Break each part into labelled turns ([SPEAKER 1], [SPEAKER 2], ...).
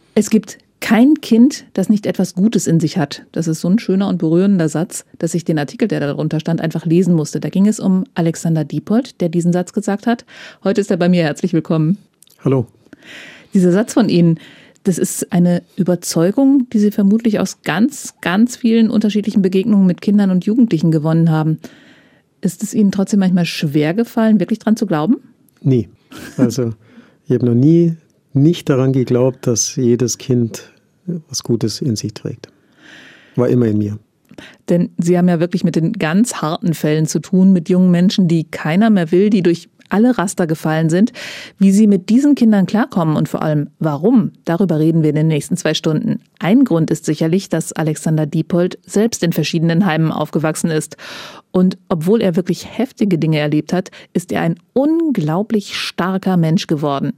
[SPEAKER 1] Es gibt kein Kind, das nicht etwas Gutes in sich hat. Das ist so ein schöner und berührender Satz, dass ich den Artikel, der darunter stand, einfach lesen musste. Da ging es um Alexander Diepold, der diesen Satz gesagt hat. Heute ist er bei mir. Herzlich willkommen.
[SPEAKER 2] Hallo.
[SPEAKER 1] Dieser Satz von Ihnen, das ist eine Überzeugung, die Sie vermutlich aus ganz, ganz vielen unterschiedlichen Begegnungen mit Kindern und Jugendlichen gewonnen haben. Ist es Ihnen trotzdem manchmal schwer gefallen, wirklich dran zu glauben?
[SPEAKER 2] Nie. Also ich habe noch nie nicht daran geglaubt, dass jedes Kind was Gutes in sich trägt. War immer in mir.
[SPEAKER 1] Denn Sie haben ja wirklich mit den ganz harten Fällen zu tun, mit jungen Menschen, die keiner mehr will, die durch alle Raster gefallen sind. Wie Sie mit diesen Kindern klarkommen und vor allem warum, darüber reden wir in den nächsten 2 Stunden. Ein Grund ist sicherlich, dass Alexander Diepold selbst in verschiedenen Heimen aufgewachsen ist. Und obwohl er wirklich heftige Dinge erlebt hat, ist er ein unglaublich starker Mensch geworden.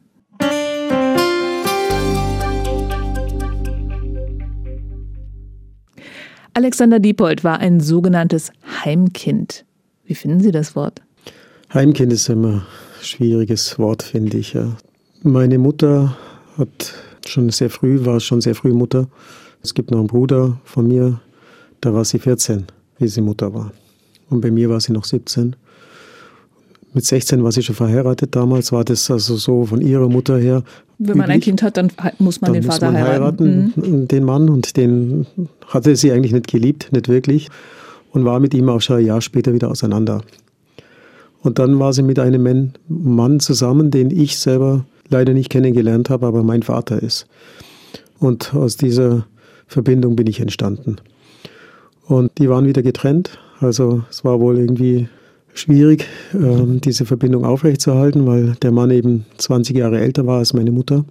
[SPEAKER 1] Alexander Diepold war ein sogenanntes Heimkind. Wie finden Sie das Wort?
[SPEAKER 2] Heimkind ist immer ein schwieriges Wort, finde ich. Ja. Meine Mutter war schon sehr früh Mutter. Es gibt noch einen Bruder von mir, da war sie 14, wie sie Mutter war. Und bei mir war sie noch 17. Mit 16 war sie schon verheiratet. Damals war das also so von ihrer Mutter her.
[SPEAKER 1] Wenn man ein Kind hat, dann muss man den Vater heiraten.
[SPEAKER 2] Den Mann, und den hatte sie eigentlich nicht geliebt, nicht wirklich. Und war mit ihm auch schon ein Jahr später wieder auseinander. Und dann war sie mit einem Mann zusammen, den ich selber leider nicht kennengelernt habe, aber mein Vater ist. Und aus dieser Verbindung bin ich entstanden. Und die waren wieder getrennt. Also es war wohl irgendwie schwierig, diese Verbindung aufrechtzuerhalten, weil der Mann eben 20 Jahre älter war als meine Mutter.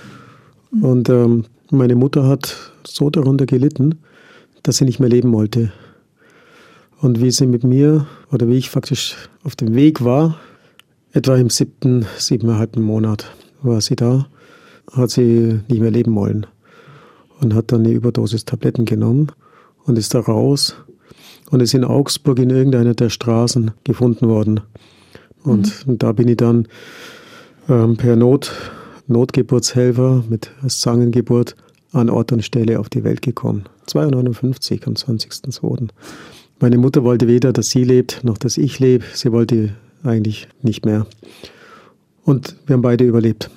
[SPEAKER 2] Und meine Mutter hat so darunter gelitten, dass sie nicht mehr leben wollte. Und wie sie mit mir, oder wie ich faktisch auf dem Weg war, etwa im 7,5 Monat war sie da, hat sie nicht mehr leben wollen. Und hat dann eine Überdosis Tabletten genommen und ist da raus und ist in Augsburg in irgendeiner der Straßen gefunden worden. Und da bin ich dann per Notgeburtshelfer mit Zangengeburt an Ort und Stelle auf die Welt gekommen. 259 am 20.02. Meine Mutter wollte weder, dass sie lebt, noch dass ich lebe. Sie wollte eigentlich nicht mehr. Und wir haben beide überlebt.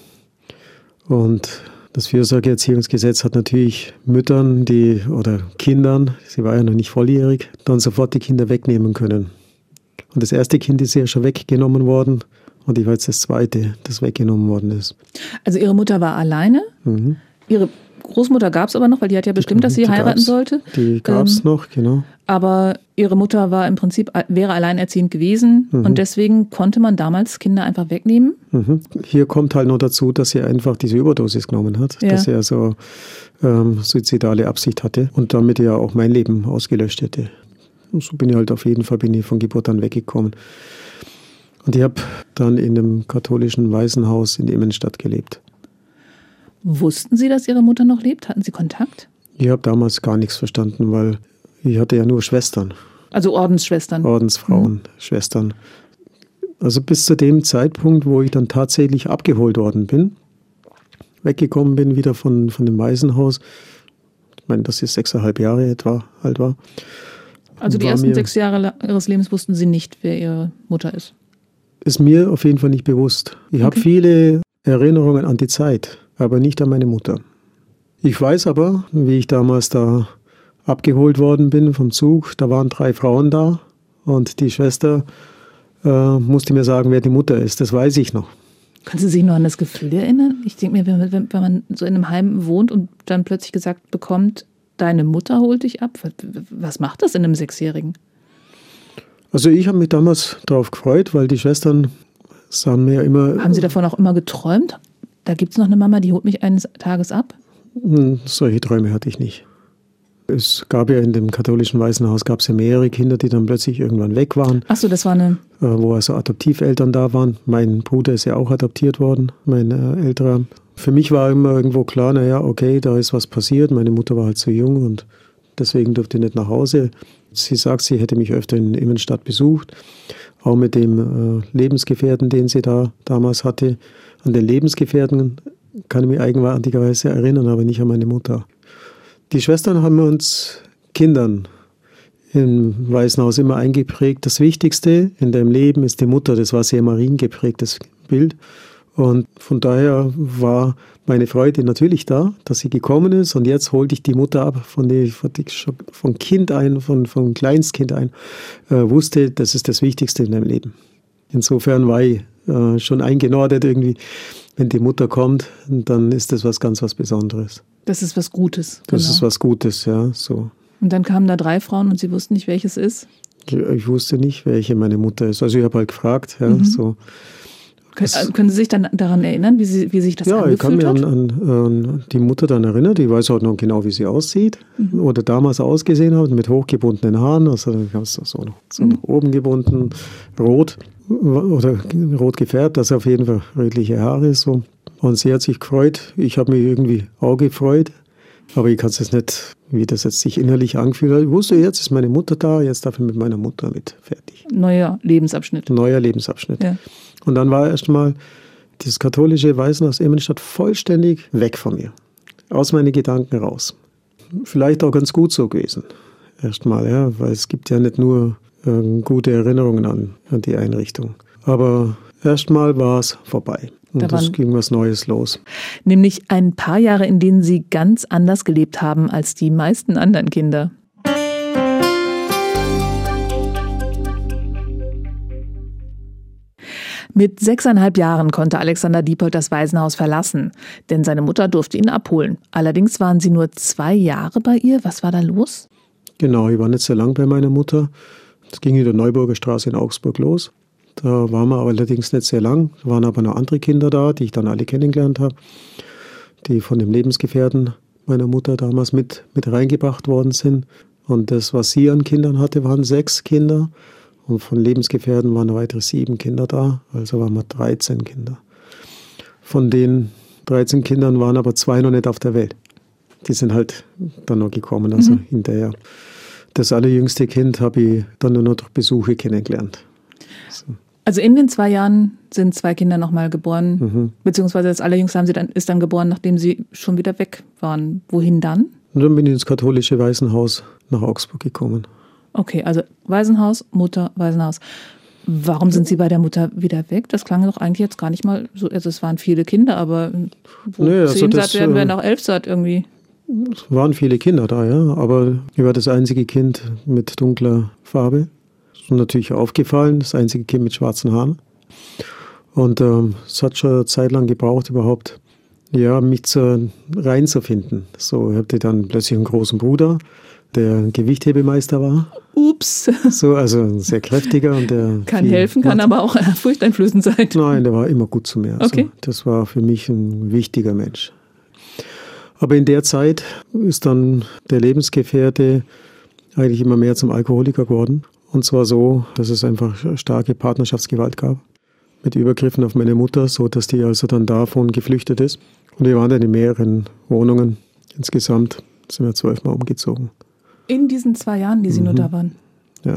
[SPEAKER 2] Und das Fürsorgeerziehungsgesetz hat natürlich Müttern oder Kindern, sie war ja noch nicht volljährig, dann sofort die Kinder wegnehmen können. Und das erste Kind ist ja schon weggenommen worden und ich war jetzt das zweite, das weggenommen worden ist.
[SPEAKER 1] Also Ihre Mutter war alleine? Mhm. Ihre Großmutter gab es aber noch, weil die hat ja bestimmt, dass sie heiraten sollte.
[SPEAKER 2] Die gab es noch, genau.
[SPEAKER 1] Aber Ihre Mutter war im Prinzip, wäre alleinerziehend gewesen und deswegen konnte man damals Kinder einfach wegnehmen.
[SPEAKER 2] Hier kommt halt noch dazu, dass sie einfach diese Überdosis genommen hat, dass sie also suizidale Absicht hatte und damit ja auch mein Leben ausgelöscht hätte. Und so bin ich halt auf jeden Fall von Geburt an weggekommen. Und ich habe dann in einem katholischen Waisenhaus in der Innenstadt gelebt.
[SPEAKER 1] Wussten Sie, dass Ihre Mutter noch lebt? Hatten Sie Kontakt?
[SPEAKER 2] Ich habe damals gar nichts verstanden, weil ich hatte ja nur Schwestern.
[SPEAKER 1] Also Ordensschwestern?
[SPEAKER 2] Ordensfrauen, Schwestern. Also bis zu dem Zeitpunkt, wo ich dann tatsächlich abgeholt worden bin, weggekommen bin wieder von dem Waisenhaus. Ich meine, dass ich 6,5 Jahre etwa alt war.
[SPEAKER 1] Also die ersten 6 Jahre Ihres Lebens wussten Sie nicht, wer Ihre Mutter ist?
[SPEAKER 2] Ist mir auf jeden Fall nicht bewusst. Ich habe viele Erinnerungen an die Zeit, aber nicht an meine Mutter. Ich weiß aber, wie ich damals da abgeholt worden bin vom Zug, da waren 3 Frauen da und die Schwester musste mir sagen, wer die Mutter ist. Das weiß ich noch.
[SPEAKER 1] Können Sie sich noch an das Gefühl erinnern? Ich denke mir, wenn man so in einem Heim wohnt und dann plötzlich gesagt bekommt, deine Mutter holt dich ab, was macht das in einem 6-Jährigen?
[SPEAKER 2] Also ich habe mich damals darauf gefreut, weil die Schwestern sahen mir immer...
[SPEAKER 1] Haben Sie davon auch immer geträumt? Da gibt es noch eine Mama, die holt mich eines Tages ab?
[SPEAKER 2] Solche Träume hatte ich nicht. Es gab ja in dem katholischen Waisenhaus gab es ja mehrere Kinder, die dann plötzlich irgendwann weg waren.
[SPEAKER 1] Ach so, das war eine...
[SPEAKER 2] Wo also Adoptiveltern da waren. Mein Bruder ist ja auch adoptiert worden, mein älterer. Für mich war immer irgendwo klar, naja, okay, da ist was passiert. Meine Mutter war halt zu jung und deswegen durfte ich nicht nach Hause. Sie sagt, sie hätte mich öfter in Immenstadt besucht, auch mit dem Lebensgefährten, den sie da damals hatte. An den Lebensgefährten kann ich mich eigenartigerweise erinnern, aber nicht an meine Mutter. Die Schwestern haben uns Kindern im Waisenhaus immer eingeprägt, das Wichtigste in deinem Leben ist die Mutter. Das war sehr mariengeprägtes Bild. Und von daher war meine Freude natürlich da, dass sie gekommen ist. Und jetzt holte ich die Mutter ab, von Kind ein, von Kleinstkind ein, wusste, das ist das Wichtigste in deinem Leben. Insofern war ich schon eingenordet irgendwie. Wenn die Mutter kommt, dann ist das was Besonderes.
[SPEAKER 1] Das ist was Gutes.
[SPEAKER 2] Das ist was Gutes, ja, so.
[SPEAKER 1] Und dann kamen da 3 Frauen und Sie wussten nicht, welches ist?
[SPEAKER 2] Ich wusste nicht, welche meine Mutter ist. Also ich habe halt gefragt. Ja, so.
[SPEAKER 1] Können Sie sich dann daran erinnern, wie sich das angefühlt hat? Ja, ich kann mich
[SPEAKER 2] an die Mutter dann erinnern. Die weiß auch noch genau, wie sie aussieht. Oder damals ausgesehen hat, mit hochgebundenen Haaren. Also so nach oben gebunden, rot oder rot gefärbt. Also auf jeden Fall rötliche Haare. So. Und sie hat sich gefreut. Ich habe mich irgendwie auch gefreut. Aber ich kann es jetzt nicht, wie das jetzt sich innerlich angefühlt hat. Ich wusste, jetzt ist meine Mutter da, jetzt darf ich mit meiner Mutter mit fertig.
[SPEAKER 1] Neuer Lebensabschnitt.
[SPEAKER 2] Ja. Und dann war erstmal dieses katholische Waisenhaus Immenstadt vollständig weg von mir. Aus meinen Gedanken raus. Vielleicht auch ganz gut so gewesen. Erstmal, ja, weil es gibt ja nicht nur gute Erinnerungen an die Einrichtung. Aber erstmal war es vorbei. Und es ging was Neues los.
[SPEAKER 1] Nämlich ein paar Jahre, in denen Sie ganz anders gelebt haben als die meisten anderen Kinder. Mit 6,5 Jahren konnte Alexander Diepold das Waisenhaus verlassen, denn seine Mutter durfte ihn abholen. Allerdings waren Sie nur 2 Jahre bei ihr. Was war da los?
[SPEAKER 2] Genau, ich war nicht sehr lang bei meiner Mutter. Es ging in der Neuburger Straße in Augsburg los. Da waren wir allerdings nicht sehr lang. Da waren aber noch andere Kinder da, die ich dann alle kennengelernt habe, die von dem Lebensgefährten meiner Mutter damals mit reingebracht worden sind. Und das, was sie an Kindern hatte, waren 6 Kinder. Und von Lebensgefährten waren noch weitere 7 Kinder da. Also waren wir 13 Kinder. Von den 13 Kindern waren aber 2 noch nicht auf der Welt. Die sind halt dann noch gekommen, also hinterher. Das allerjüngste Kind habe ich dann nur noch durch Besuche kennengelernt. So.
[SPEAKER 1] Also in den 2 Jahren sind 2 Kinder nochmal geboren, beziehungsweise das allerjüngste ist dann geboren, nachdem Sie schon wieder weg waren. Wohin dann?
[SPEAKER 2] Und dann bin ich ins katholische Waisenhaus nach Augsburg gekommen.
[SPEAKER 1] Okay, also Waisenhaus, Mutter, Waisenhaus. Warum sind Sie bei der Mutter wieder weg? Das klang doch eigentlich jetzt gar nicht mal so, also es waren viele Kinder, aber wo 10 satt werden, werden auch 11 satt irgendwie.
[SPEAKER 2] Es waren viele Kinder da, ja, aber ich war das einzige Kind mit dunkler Farbe. Das ist natürlich aufgefallen, das einzige Kind mit schwarzen Haaren. Und es hat schon eine Zeit lang gebraucht, überhaupt mich reinzufinden. So, ich hatte dann plötzlich einen großen Bruder, der ein Gewichthebemeister war.
[SPEAKER 1] Ups.
[SPEAKER 2] So, also ein sehr kräftiger. Und der
[SPEAKER 1] kann helfen, kann aber auch furchteinflößend sein.
[SPEAKER 2] Nein, der war immer gut zu mir.
[SPEAKER 1] Okay.
[SPEAKER 2] Also, das war für mich ein wichtiger Mensch. Aber in der Zeit ist dann der Lebensgefährte eigentlich immer mehr zum Alkoholiker geworden. Und zwar so, dass es einfach starke Partnerschaftsgewalt gab. Mit Übergriffen auf meine Mutter, so dass die also dann davon geflüchtet ist. Und wir waren dann in mehreren Wohnungen. Insgesamt sind wir 12 Mal umgezogen.
[SPEAKER 1] In diesen 2 Jahren, die Sie nur da waren?
[SPEAKER 2] Ja.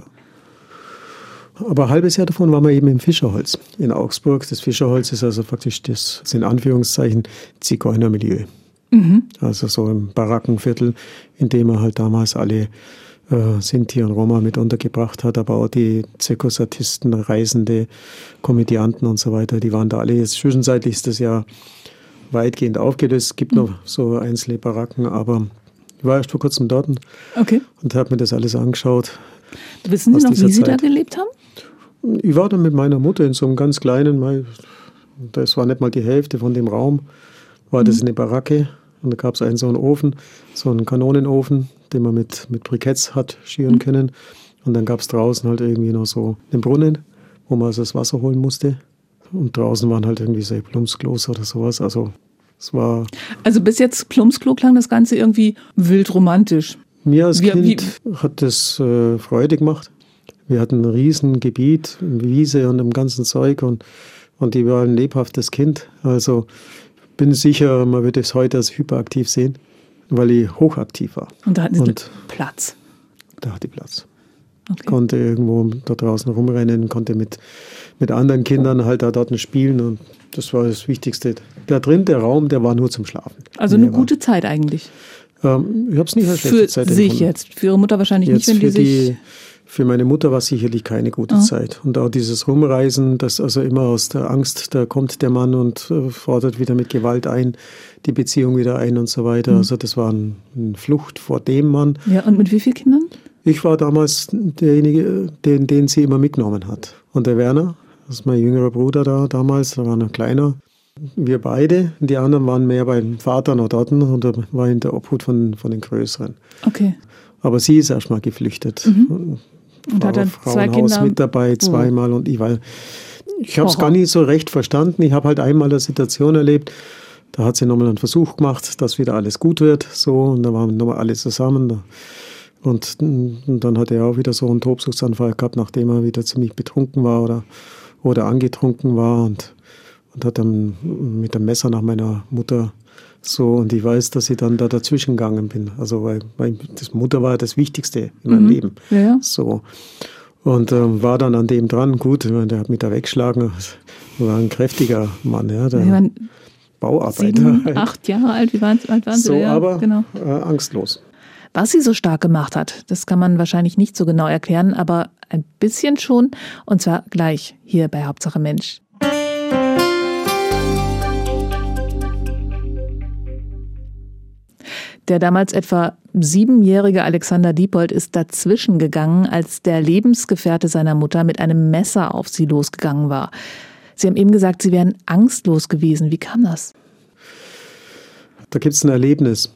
[SPEAKER 2] Aber ein halbes Jahr davon waren wir eben im Fischerholz in Augsburg. Das Fischerholz ist also praktisch das, in Anführungszeichen, Zigeunermilieu. Also so im Barackenviertel, in dem er halt damals alle Sinti und Roma mit untergebracht hat, aber auch die Zirkusartisten, Reisende, Komödianten und so weiter, die waren da alle. Jetzt zwischenzeitlich ist das ja weitgehend aufgelöst. Es gibt noch so einzelne Baracken, aber ich war erst vor kurzem dort und habe mir das alles angeschaut.
[SPEAKER 1] Wissen Sie noch, wie Sie da gelebt haben?
[SPEAKER 2] Ich war dann mit meiner Mutter in so einem ganz kleinen, das war nicht mal die Hälfte von dem Raum, war das eine Baracke. Und da gab es einen so einen Ofen, so einen Kanonenofen, den man mit Briketts hat schüren können. Und dann gab es draußen halt irgendwie noch so einen Brunnen, wo man also das Wasser holen musste. Und draußen waren halt irgendwie so Plumpsklos oder sowas. Also es war...
[SPEAKER 1] Also bis jetzt Plumpsklo klang das Ganze irgendwie wild romantisch.
[SPEAKER 2] Mir als Kind hat das Freude gemacht. Wir hatten ein Riesengebiet, Wiese und dem ganzen Zeug und die war ein lebhaftes Kind. Also bin sicher, man würde es heute als hyperaktiv sehen, weil ich hochaktiv war.
[SPEAKER 1] Und da hatten Sie Platz.
[SPEAKER 2] Da hatte ich Platz.
[SPEAKER 1] Okay.
[SPEAKER 2] Konnte irgendwo da draußen rumrennen, konnte mit anderen Kindern halt da dort spielen und das war das Wichtigste. Da drin, der Raum, der war nur zum Schlafen.
[SPEAKER 1] Also eine gute Zeit eigentlich.
[SPEAKER 2] Ich habe es nicht als schlechte Zeit
[SPEAKER 1] empfunden. Für sich jetzt, für Ihre Mutter wahrscheinlich
[SPEAKER 2] jetzt
[SPEAKER 1] nicht, wenn die
[SPEAKER 2] für meine Mutter war es sicherlich keine gute Zeit. Und auch dieses Rumreisen, das also immer aus der Angst, da kommt der Mann und fordert wieder mit Gewalt die Beziehung wieder ein und so weiter. Also das war eine Flucht vor dem Mann.
[SPEAKER 1] Ja, und mit wie vielen Kindern?
[SPEAKER 2] Ich war damals derjenige, den sie immer mitgenommen hat. Und der Werner, das ist mein jüngerer Bruder damals, da war noch kleiner. Wir beide, die anderen waren mehr beim Vater noch dort und da war in der Obhut von den Größeren.
[SPEAKER 1] Okay.
[SPEAKER 2] Aber sie ist erstmal geflüchtet.
[SPEAKER 1] Und hat dann zwei Kinder
[SPEAKER 2] mit dabei, zweimal. Und ich habe es gar nicht so recht verstanden. Ich habe halt einmal eine Situation erlebt, da hat sie nochmal einen Versuch gemacht, dass wieder alles gut wird. So, und da waren nochmal alle zusammen. Und dann hat er auch wieder so einen Tobsuchtsanfall gehabt, nachdem er wieder ziemlich betrunken war oder angetrunken war und hat dann mit dem Messer nach meiner Mutter so, und ich weiß, dass ich dann da dazwischen gegangen bin. Also weil das Mutter war das Wichtigste in meinem Leben.
[SPEAKER 1] Ja.
[SPEAKER 2] So. Und war dann an dem dran. Gut, der hat mich da weggeschlagen. War ein kräftiger Mann, ja, der Bauarbeiter.
[SPEAKER 1] 7, 8 Jahre alt, wie alt waren Sie?
[SPEAKER 2] So,
[SPEAKER 1] ja,
[SPEAKER 2] aber
[SPEAKER 1] genau.
[SPEAKER 2] Angstlos.
[SPEAKER 1] Was sie so stark gemacht hat, das kann man wahrscheinlich nicht so genau erklären, aber ein bisschen schon. Und zwar gleich hier bei Hauptsache Mensch. Der damals etwa 7-jährige Alexander Diepold ist dazwischen gegangen, als der Lebensgefährte seiner Mutter mit einem Messer auf sie losgegangen war. Sie haben eben gesagt, Sie wären angstlos gewesen. Wie kam das?
[SPEAKER 2] Da gibt es ein Erlebnis,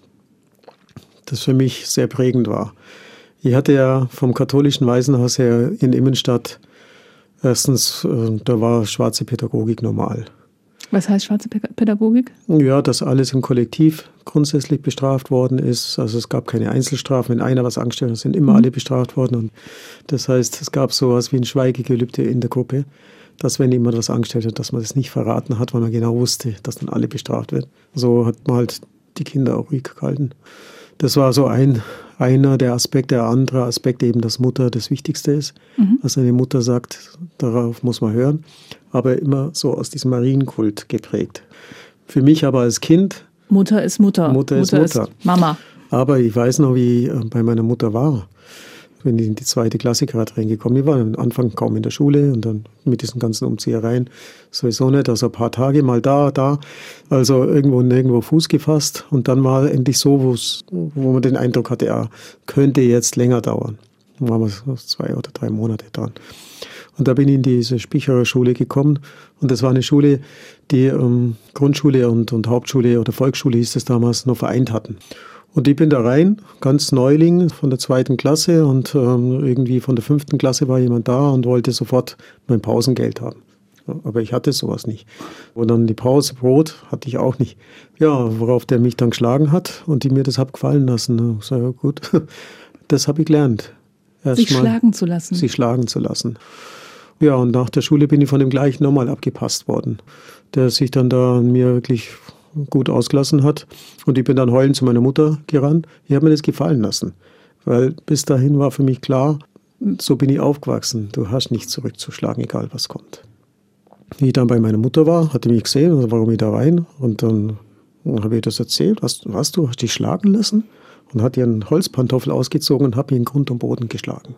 [SPEAKER 2] das für mich sehr prägend war. Ich hatte ja vom katholischen Waisenhaus her in Immenstadt, erstens, da war schwarze Pädagogik normal.
[SPEAKER 1] Was heißt schwarze Pädagogik?
[SPEAKER 2] Ja, dass alles im Kollektiv grundsätzlich bestraft worden ist. Also es gab keine Einzelstrafen. Wenn einer was angestellt hat, sind immer alle bestraft worden. Und das heißt, es gab sowas wie ein Schweigegelübde in der Gruppe, dass wenn jemand was angestellt hat, dass man das nicht verraten hat, weil man genau wusste, dass dann alle bestraft werden. So hat man halt die Kinder auch ruhig gehalten. Das war so einer der Aspekte. Der andere Aspekt eben, dass Mutter das Wichtigste ist. Was eine Mutter sagt, darauf muss man hören. Aber immer so aus diesem Marienkult geprägt. Für mich aber als Kind...
[SPEAKER 1] Mutter ist Mutter.
[SPEAKER 2] Mutter ist
[SPEAKER 1] Mama.
[SPEAKER 2] Aber ich weiß noch, wie bei meiner Mutter war. Wenn ich in die 2. Klasse gerade reingekommen. Ich war am Anfang kaum in der Schule und dann mit diesen ganzen Umziehereien sowieso nicht. Also ein paar Tage mal da. Also nirgendwo Fuß gefasst. Und dann war endlich so, wo man den Eindruck hatte, ja, könnte jetzt länger dauern. Dann waren wir so 2 oder 3 Monate dran. Und da bin ich in diese Spicherer Schule gekommen. Und das war eine Schule, die Grundschule und Hauptschule oder Volksschule hieß es damals, noch vereint hatten. Und ich bin da rein, ganz Neuling von der 2. Klasse und irgendwie von der 5. Klasse war jemand da und wollte sofort mein Pausengeld haben. Aber ich hatte sowas nicht. Und dann die Pause, Brot hatte ich auch nicht. Ja, worauf der mich dann geschlagen hat und die mir das hab gefallen lassen. Ich sage, ja gut, das habe ich gelernt.
[SPEAKER 1] Sich schlagen zu lassen.
[SPEAKER 2] Sich schlagen zu lassen. Ja, und nach der Schule bin ich von dem gleichen nochmal abgepasst worden, der sich dann da an mir wirklich gut ausgelassen hat. Und ich bin dann heulend zu meiner Mutter gerannt. Ich habe mir das gefallen lassen, weil bis dahin war für mich klar, so bin ich aufgewachsen. Du hast nicht zurückzuschlagen, egal was kommt. Wie ich dann bei meiner Mutter war, hat die mich gesehen, warum ich da rein. Und dann habe ich das erzählt. Du hast dich schlagen lassen? Und hat ihren Holzpantoffel ausgezogen und hat mich in Grund und Boden geschlagen.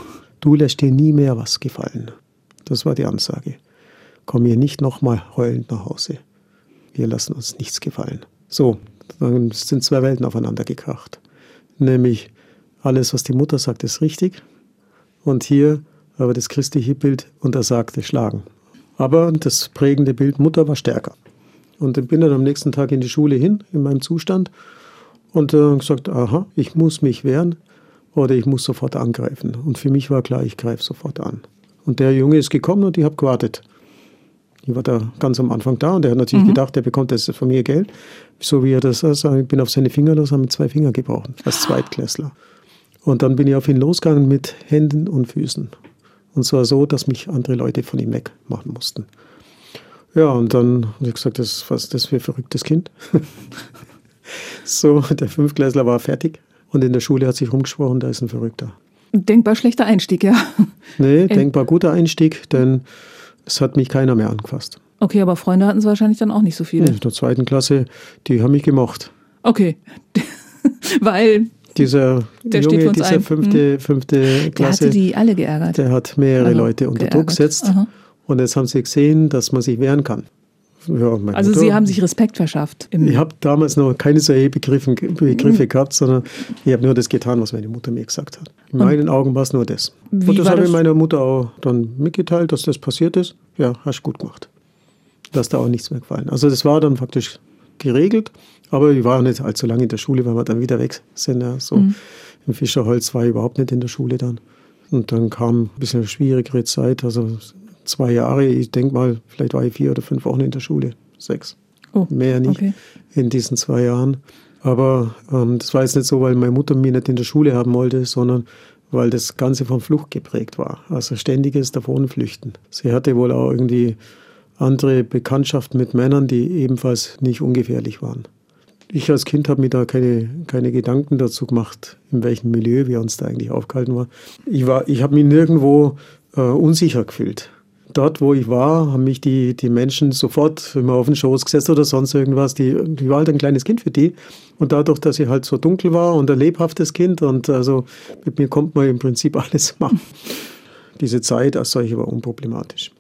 [SPEAKER 2] Du lässt dir nie mehr was gefallen. Das war die Ansage. Komm hier nicht nochmal heulend nach Hause. Wir lassen uns nichts gefallen. So, dann sind 2 Welten aufeinander gekracht. Nämlich, alles, was die Mutter sagt, ist richtig. Und hier aber das christliche Bild untersagte Schlagen. Aber das prägende Bild Mutter war stärker. Und ich bin dann am nächsten Tag in die Schule hin, in meinem Zustand. Und gesagt, aha, ich muss mich wehren oder ich muss sofort angreifen. Und für mich war klar, ich greife sofort an. Und der Junge ist gekommen und ich habe gewartet. Ich war da ganz am Anfang da und der hat natürlich gedacht, der bekommt jetzt von mir Geld. So wie er das sagt, ich bin auf seine Finger los, haben mit 2 Fingern gebrochen, als Zweitklässler. Und dann bin ich auf ihn losgegangen mit Händen und Füßen. Und zwar so, dass mich andere Leute von ihm wegmachen mussten. Ja, und dann habe ich gesagt, was ist das für ein verrücktes Kind? So, der 5-Klässler war fertig und in der Schule hat sich rumgesprochen, da ist ein Verrückter.
[SPEAKER 1] Denkbar schlechter Einstieg, ja.
[SPEAKER 2] Nee, denkbar guter Einstieg, denn es hat mich keiner mehr angefasst.
[SPEAKER 1] Okay, aber Freunde hatten Sie wahrscheinlich dann auch nicht so viele.
[SPEAKER 2] In der 2. Klasse, die haben mich gemocht.
[SPEAKER 1] Okay, weil
[SPEAKER 2] Dieser Junge, dieser fünfte Klasse,
[SPEAKER 1] der hatte die alle geärgert.
[SPEAKER 2] Der hat mehrere Leute unter Druck gesetzt.
[SPEAKER 1] Aha.
[SPEAKER 2] Und jetzt haben sie gesehen, dass man sich wehren kann. Ja,
[SPEAKER 1] also Sie haben sich Respekt verschafft.
[SPEAKER 2] Ich habe damals noch keine solche Begriffe gehabt, sondern ich habe nur das getan, was meine Mutter mir gesagt hat. In meinen Augen war es nur das. Und das habe ich meiner Mutter auch dann mitgeteilt, dass das passiert ist. Ja, hast gut gemacht. Da ist da auch nichts mehr gefallen. Also das war dann faktisch geregelt, aber ich war auch nicht allzu lange in der Schule, weil wir dann wieder weg sind. Ja, so. Im Fischerholz war ich überhaupt nicht in der Schule dann. Und dann kam ein bisschen eine schwierigere Zeit, also 2 Jahre, ich denke mal, vielleicht war ich 4 oder 5 Wochen in der Schule, 6. Mehr nicht in diesen 2 Jahren. Aber das war jetzt nicht so, weil meine Mutter mich nicht in der Schule haben wollte, sondern weil das Ganze von Flucht geprägt war. Also ständiges Davonflüchten. Sie hatte wohl auch irgendwie andere Bekanntschaften mit Männern, die ebenfalls nicht ungefährlich waren. Ich als Kind habe mir da keine Gedanken dazu gemacht, in welchem Milieu wir uns da eigentlich aufgehalten waren. Ich habe mich nirgendwo unsicher gefühlt. Dort, wo ich war, haben mich die Menschen sofort immer auf den Schoß gesetzt oder sonst irgendwas. Die war halt ein kleines Kind für die. Und dadurch, dass ich halt so dunkel war und ein lebhaftes Kind, und also mit mir konnte man im Prinzip alles machen. Diese Zeit als solche war unproblematisch.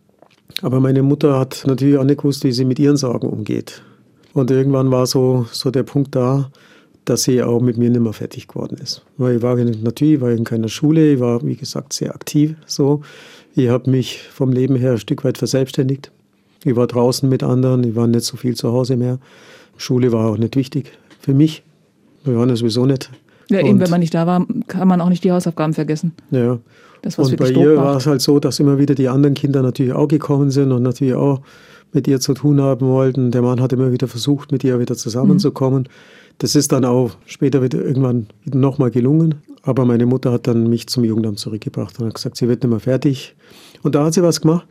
[SPEAKER 2] Aber meine Mutter hat natürlich auch nicht gewusst, wie sie mit ihren Sorgen umgeht. Und irgendwann war so der Punkt da, dass sie auch mit mir nicht mehr fertig geworden ist. Weil ich war in keiner Schule, ich war, wie gesagt, sehr aktiv so. Ich habe mich vom Leben her ein Stück weit verselbstständigt. Ich war draußen mit anderen, ich war nicht so viel zu Hause mehr. Schule war auch nicht wichtig für mich. Wir waren ja sowieso nicht.
[SPEAKER 1] Ja, eben, wenn man nicht da war, kann man auch nicht die Hausaufgaben vergessen.
[SPEAKER 2] Ja.
[SPEAKER 1] Das, was
[SPEAKER 2] und bei ihr war es halt so, dass immer wieder die anderen Kinder natürlich auch gekommen sind und natürlich auch mit ihr zu tun haben wollten. Der Mann hat immer wieder versucht, mit ihr wieder zusammenzukommen. Das ist dann auch später wieder irgendwann nochmal gelungen. Aber meine Mutter hat dann mich zum Jugendamt zurückgebracht und hat gesagt, sie wird nicht mehr fertig. Und da hat sie was gemacht,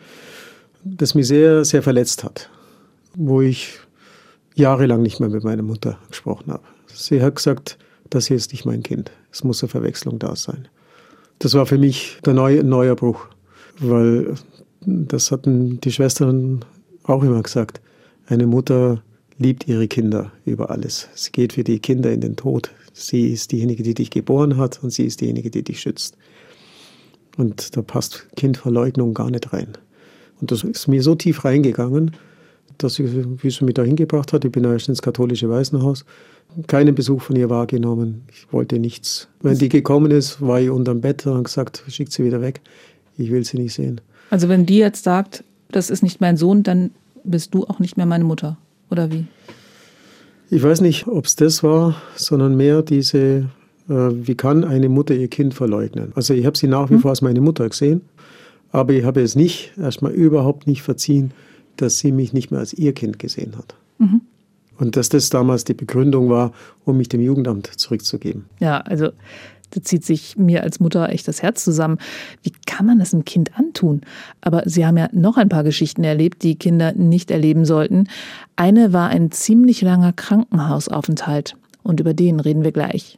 [SPEAKER 2] das mich sehr, sehr verletzt hat. Wo ich jahrelang nicht mehr mit meiner Mutter gesprochen habe. Sie hat gesagt, das hier ist nicht mein Kind. Es muss eine Verwechslung da sein. Das war für mich der neuer Bruch. Weil das hatten die Schwestern auch immer gesagt. Eine Mutter liebt ihre Kinder über alles. Sie geht für die Kinder in den Tod. Sie ist diejenige, die dich geboren hat, und sie ist diejenige, die dich schützt. Und da passt Kindverleugnung gar nicht rein. Und das ist mir so tief reingegangen, dass wie sie mich da hingebracht hat, ich bin erst ins katholische Waisenhaus, keinen Besuch von ihr wahrgenommen. Ich wollte nichts. Wenn die gekommen ist, war ich unterm Bett und habe gesagt, schickt sie wieder weg. Ich will sie nicht sehen.
[SPEAKER 1] Also wenn die jetzt sagt, das ist nicht mein Sohn, dann bist du auch nicht mehr meine Mutter, oder wie?
[SPEAKER 2] Ich weiß nicht, ob es das war, sondern mehr diese, wie kann eine Mutter ihr Kind verleugnen? Also ich habe sie nach wie vor als meine Mutter gesehen, aber ich habe es nicht, erstmal überhaupt nicht verziehen, dass sie mich nicht mehr als ihr Kind gesehen hat. Und dass das damals die Begründung war, um mich dem Jugendamt zurückzugeben.
[SPEAKER 1] Ja, also da zieht sich mir als Mutter echt das Herz zusammen. Wie kann man das einem Kind antun? Aber Sie haben ja noch ein paar Geschichten erlebt, die Kinder nicht erleben sollten. Eine war ein ziemlich langer Krankenhausaufenthalt. Und über den reden wir gleich.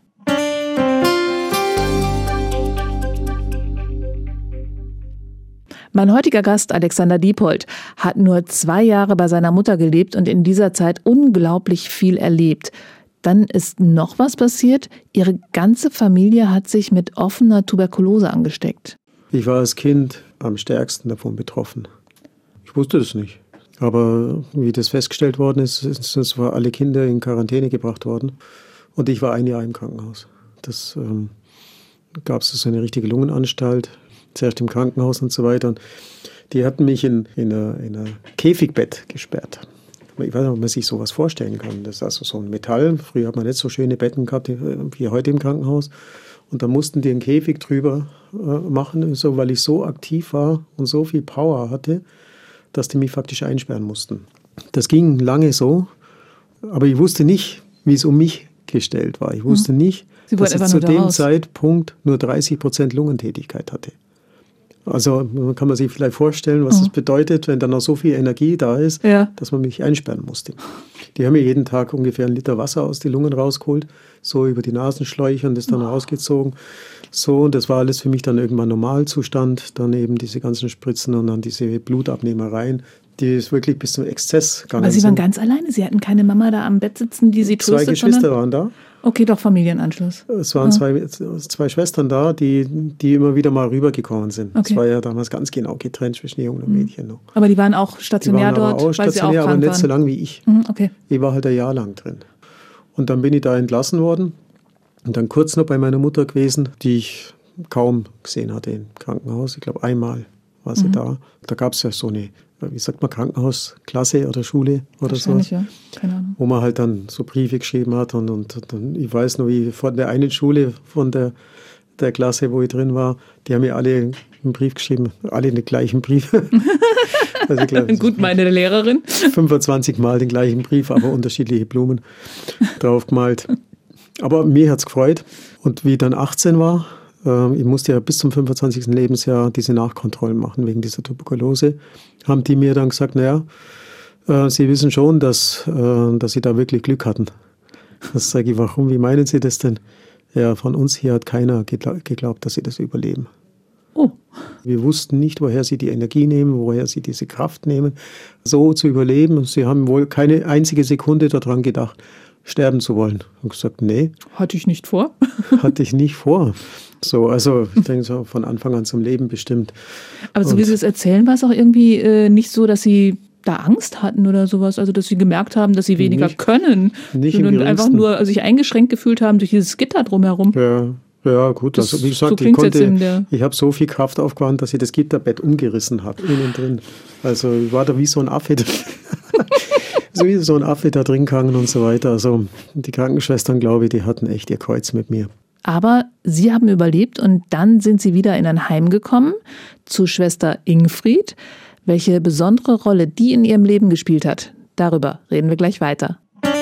[SPEAKER 1] Mein heutiger Gast, Alexander Diepold, hat nur 2 Jahre bei seiner Mutter gelebt und in dieser Zeit unglaublich viel erlebt. Dann ist noch was passiert. Ihre ganze Familie hat sich mit offener Tuberkulose angesteckt.
[SPEAKER 2] Ich war als Kind am stärksten davon betroffen. Ich wusste das nicht. Aber wie das festgestellt worden ist, sind zwar alle Kinder in Quarantäne gebracht worden. Und ich war 1 Jahr im Krankenhaus. Das gab es so eine richtige Lungenanstalt, zuerst im Krankenhaus und so weiter. Und die hatten mich in ein Käfigbett gesperrt. Ich weiß nicht, ob man sich sowas vorstellen kann. Das ist also so ein Metall. Früher hat man nicht so schöne Betten gehabt wie heute im Krankenhaus. Und da mussten die einen Käfig drüber machen, so, weil ich so aktiv war und so viel Power hatte, dass die mich faktisch einsperren mussten. Das ging lange so, aber ich wusste nicht, wie es um mich gestellt war. Ich wusste nicht, dass ich zu dem Zeitpunkt nur 30% Lungentätigkeit hatte. Also kann man sich vielleicht vorstellen, was das bedeutet, wenn dann noch so viel Energie da ist, dass man mich einsperren musste. Die haben mir jeden Tag ungefähr 1 Liter Wasser aus den Lungen rausgeholt, so über die Nasenschläuche und das dann rausgezogen. So, und das war alles für mich dann irgendwann Normalzustand. Dann eben diese ganzen Spritzen und dann diese Blutabnehmereien, die ist wirklich bis zum Exzess gegangen.
[SPEAKER 1] Aber Sie waren ganz alleine? Sie hatten keine Mama da am Bett sitzen, die Sie tröstet?
[SPEAKER 2] 2 Geschwister waren da.
[SPEAKER 1] Okay, doch Familienanschluss.
[SPEAKER 2] Es waren zwei Schwestern da, die immer wieder mal rübergekommen sind. Es war ja damals ganz genau getrennt zwischen Jungen und Mädchen noch.
[SPEAKER 1] Aber die waren auch stationär dort,
[SPEAKER 2] auch stationär,
[SPEAKER 1] weil sie auch krank
[SPEAKER 2] aber nicht
[SPEAKER 1] waren.
[SPEAKER 2] so lang wie ich.
[SPEAKER 1] Okay.
[SPEAKER 2] Ich war halt ein Jahr lang drin. Und dann bin ich da entlassen worden und dann kurz noch bei meiner Mutter gewesen, die ich kaum gesehen hatte im Krankenhaus. Ich glaube, einmal war sie da. Da gab es ja so eine, wie sagt man, Krankenhausklasse oder Schule oder so.
[SPEAKER 1] Ja, keine Ahnung.
[SPEAKER 2] Wo man halt dann so Briefe geschrieben hat. Und ich weiß noch, wie von der einen Schule, von der Klasse, wo ich drin war, die haben mir alle einen Brief geschrieben, alle den gleichen Brief. Also ich glaub,
[SPEAKER 1] gut, meine Lehrerin.
[SPEAKER 2] 25 Mal den gleichen Brief, aber unterschiedliche Blumen drauf gemalt. Aber mir hat es gefreut. Und wie ich dann 18 war, ich musste ja bis zum 25. Lebensjahr diese Nachkontrollen machen wegen dieser Tuberkulose, haben die mir dann gesagt, naja, Sie wissen schon, dass Sie da wirklich Glück hatten. Das sage ich, warum, wie meinen Sie das denn? Ja, von uns hier hat keiner geglaubt, dass Sie das überleben.
[SPEAKER 1] Oh.
[SPEAKER 2] Wir wussten nicht, woher Sie die Energie nehmen, woher Sie diese Kraft nehmen, so zu überleben. Und Sie haben wohl keine einzige Sekunde daran gedacht, sterben zu wollen. Und gesagt, nee.
[SPEAKER 1] Hatte ich nicht vor.
[SPEAKER 2] Hatte ich nicht vor. So, also ich denke so von Anfang an zum Leben bestimmt.
[SPEAKER 1] Aber so wie Sie es erzählen, war es auch irgendwie nicht so, dass Sie da Angst hatten oder sowas, also dass Sie gemerkt haben, dass Sie weniger können und einfach nur sich eingeschränkt gefühlt haben durch dieses Gitter drumherum.
[SPEAKER 2] Ja, gut. Also wie gesagt, ich habe so viel Kraft aufgewandt, dass ich das Gitterbett umgerissen habe, innen drin. Also ich war da wie so ein Affe. So ein Affe da drin gegangen und so weiter. Also die Krankenschwestern, glaube ich, die hatten echt ihr Kreuz mit mir.
[SPEAKER 1] Aber Sie haben überlebt und dann sind Sie wieder in ein Heim gekommen zu Schwester Ingfried. Welche besondere Rolle die in Ihrem Leben gespielt hat, darüber reden wir gleich weiter.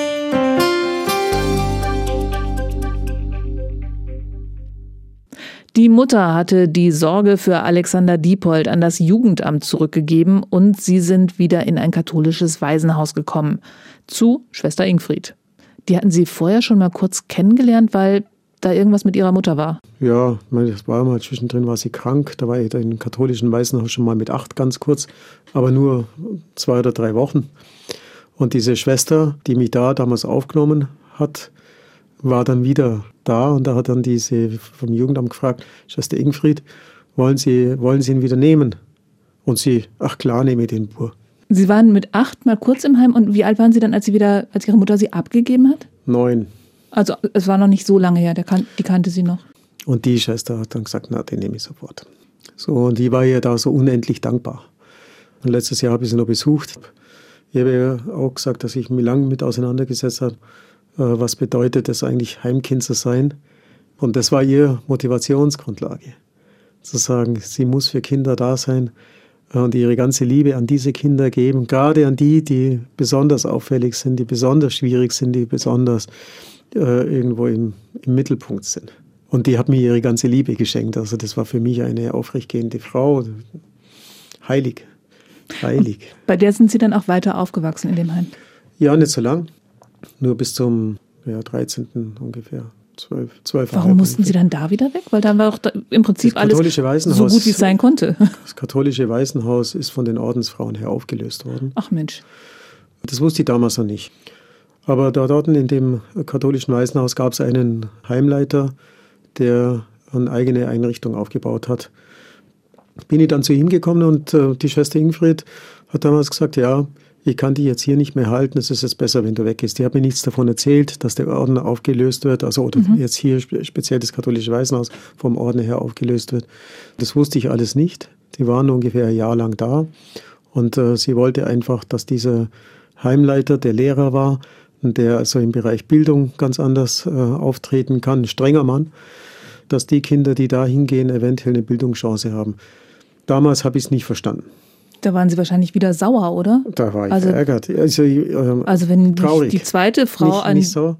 [SPEAKER 1] Die Mutter hatte die Sorge für Alexander Diepold an das Jugendamt zurückgegeben und sie sind wieder in ein katholisches Waisenhaus gekommen, zu Schwester Ingfried. Die hatten Sie vorher schon mal kurz kennengelernt, weil da irgendwas mit Ihrer Mutter war.
[SPEAKER 2] Ja, das war mal zwischendrin, war sie krank. Da war ich im katholischen Waisenhaus schon mal mit 8 ganz kurz, aber nur 2 oder 3 Wochen. Und diese Schwester, die mich da damals aufgenommen hat, war dann wieder da und da hat dann diese vom Jugendamt gefragt, Schwester Ingfried, wollen Sie ihn wieder nehmen? Und sie, ach klar, nehme ich den Bur.
[SPEAKER 1] Sie waren mit 8 mal kurz im Heim und wie alt waren Sie dann, als Ihre Mutter Sie abgegeben hat?
[SPEAKER 2] 9.
[SPEAKER 1] Also es war noch nicht so lange her, die kannte Sie noch.
[SPEAKER 2] Und die Schwester hat dann gesagt, na, den nehme ich sofort. So, und die war ja da so unendlich dankbar. Und letztes Jahr habe ich sie noch besucht. Ich habe ja auch gesagt, dass ich mich lange mit auseinandergesetzt habe, was bedeutet es eigentlich, Heimkind zu sein. Und das war ihre Motivationsgrundlage. Zu sagen, sie muss für Kinder da sein und ihre ganze Liebe an diese Kinder geben. Gerade an die besonders auffällig sind, die besonders schwierig sind, die besonders irgendwo im Mittelpunkt sind. Und die hat mir ihre ganze Liebe geschenkt. Also das war für mich eine aufrechtgehende Frau. Heilig. Heilig.
[SPEAKER 1] Und bei der sind Sie dann auch weiter aufgewachsen in dem Heim?
[SPEAKER 2] Ja, nicht so lang. Nur bis zum 13. ungefähr. 12
[SPEAKER 1] Warum mussten Sie dann da wieder weg? Weil dann war doch im Prinzip alles so gut, wie es sein konnte.
[SPEAKER 2] Das katholische Waisenhaus ist von den Ordensfrauen her aufgelöst worden.
[SPEAKER 1] Ach Mensch.
[SPEAKER 2] Das wusste ich damals noch nicht. Aber dort in dem katholischen Waisenhaus gab es einen Heimleiter, der eine eigene Einrichtung aufgebaut hat. Bin ich dann zu ihm gekommen und die Schwester Ingfried hat damals gesagt, ja, ich kann dich jetzt hier nicht mehr halten, es ist jetzt besser, wenn du weggehst. Die hat mir nichts davon erzählt, dass der Orden aufgelöst wird, oder jetzt hier speziell das katholische Waisenhaus vom Orden her aufgelöst wird. Das wusste ich alles nicht. Die waren ungefähr ein Jahr lang da und sie wollte einfach, dass dieser Heimleiter, der Lehrer war, der also im Bereich Bildung ganz anders auftreten kann, ein strenger Mann, dass die Kinder, die da hingehen, eventuell eine Bildungschance haben. Damals habe ich es nicht verstanden.
[SPEAKER 1] Da waren Sie wahrscheinlich wieder sauer, oder?
[SPEAKER 2] Da war ich verärgert.
[SPEAKER 1] Also wenn
[SPEAKER 2] traurig.
[SPEAKER 1] Die zweite Frau
[SPEAKER 2] nicht sauer,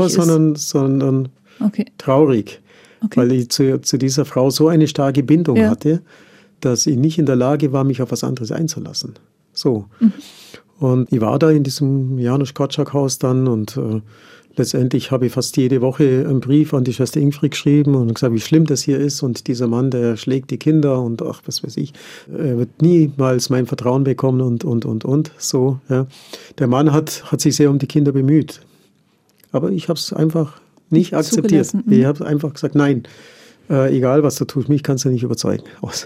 [SPEAKER 2] sondern
[SPEAKER 1] okay.
[SPEAKER 2] Traurig. Okay. Weil ich zu dieser Frau so eine starke Bindung hatte, dass ich nicht in der Lage war, mich auf was anderes einzulassen. So. Und ich war da in diesem Janusz Korczak-Haus dann und letztendlich habe ich fast jede Woche einen Brief an die Schwester Ingfrid geschrieben und gesagt, wie schlimm das hier ist und dieser Mann, der schlägt die Kinder und ach, was weiß ich, er wird niemals mein Vertrauen bekommen und so. Ja. Der Mann hat sich sehr um die Kinder bemüht, aber ich habe es einfach nicht akzeptiert. Ich habe einfach gesagt, nein, egal was du tust, mich kannst du nicht überzeugen.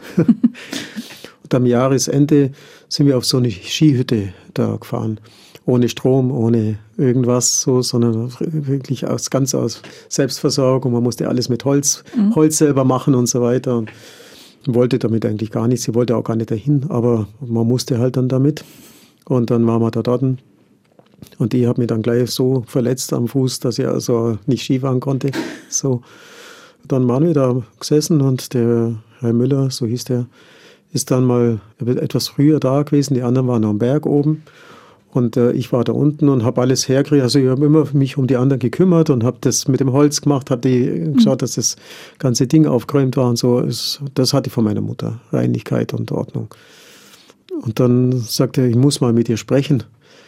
[SPEAKER 2] Und am Jahresende sind wir auf so eine Skihütte da gefahren. Ohne Strom, ohne irgendwas so, sondern wirklich ganz aus Selbstversorgung. Man musste alles mit Holz selber machen und so weiter. Und wollte damit eigentlich gar nichts. Sie wollte auch gar nicht dahin, aber man musste halt dann damit. Und dann waren wir da dort. Und ich habe mich dann gleich so verletzt am Fuß, dass ich also nicht Skifahren konnte. So. Dann waren wir da gesessen und der Herr Müller, so hieß der, ist dann mal etwas früher da gewesen. Die anderen waren am Berg oben. Und ich war da unten und habe alles hergekriegt. Also ich habe immer mich um die anderen gekümmert und habe das mit dem Holz gemacht, habe geschaut, dass das ganze Ding aufgeräumt war und so. Das hatte ich von meiner Mutter, Reinlichkeit und Ordnung. Und dann sagte er, ich muss mal mit ihr sprechen.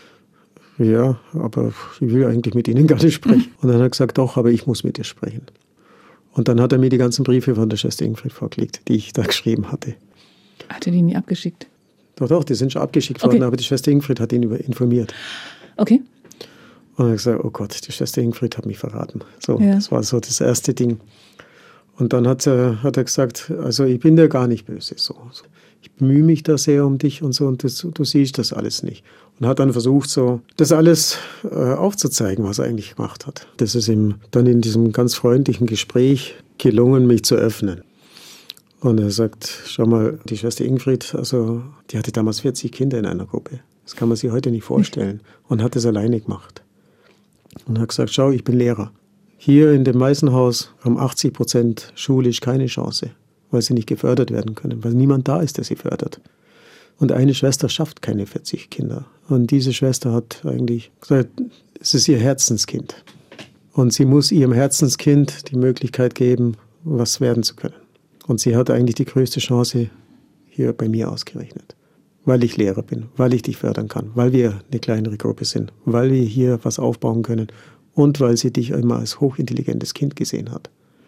[SPEAKER 2] Ja, aber ich will eigentlich mit Ihnen gar nicht sprechen. Und dann hat er gesagt, doch, aber ich muss mit ihr sprechen. Und dann hat er mir die ganzen Briefe von der Schwester Ingfrid vorgelegt, die ich da geschrieben hatte.
[SPEAKER 1] Hat er die nie abgeschickt?
[SPEAKER 2] Doch, die sind schon abgeschickt worden, aber die Schwester Ingfrid hat ihn informiert.
[SPEAKER 1] Okay.
[SPEAKER 2] Und er hat gesagt, oh Gott, die Schwester Ingfrid hat mich verraten. So, ja. Das war so das erste Ding. Und dann hat er gesagt, also ich bin dir gar nicht böse. So. Ich bemühe mich da sehr um dich und so und du siehst das alles nicht. Und hat dann versucht, so das alles aufzuzeigen, was er eigentlich gemacht hat. Das ist ihm dann in diesem ganz freundlichen Gespräch gelungen, mich zu öffnen. Und er sagt, schau mal, die Schwester Ingfrid, also die hatte damals 40 Kinder in einer Gruppe. Das kann man sich heute nicht vorstellen. Und hat das alleine gemacht. Und hat gesagt, schau, ich bin Lehrer. Hier in dem Waisenhaus haben 80% schulisch keine Chance, weil sie nicht gefördert werden können, weil niemand da ist, der sie fördert. Und eine Schwester schafft keine 40 Kinder. Und diese Schwester hat eigentlich gesagt, es ist ihr Herzenskind. Und sie muss ihrem Herzenskind die Möglichkeit geben, was werden zu können. Und sie hat eigentlich die größte Chance hier bei mir ausgerechnet. Weil ich Lehrer bin, weil ich dich fördern kann, weil wir eine kleinere Gruppe sind, weil wir hier was aufbauen können und weil sie dich immer als hochintelligentes Kind gesehen hat.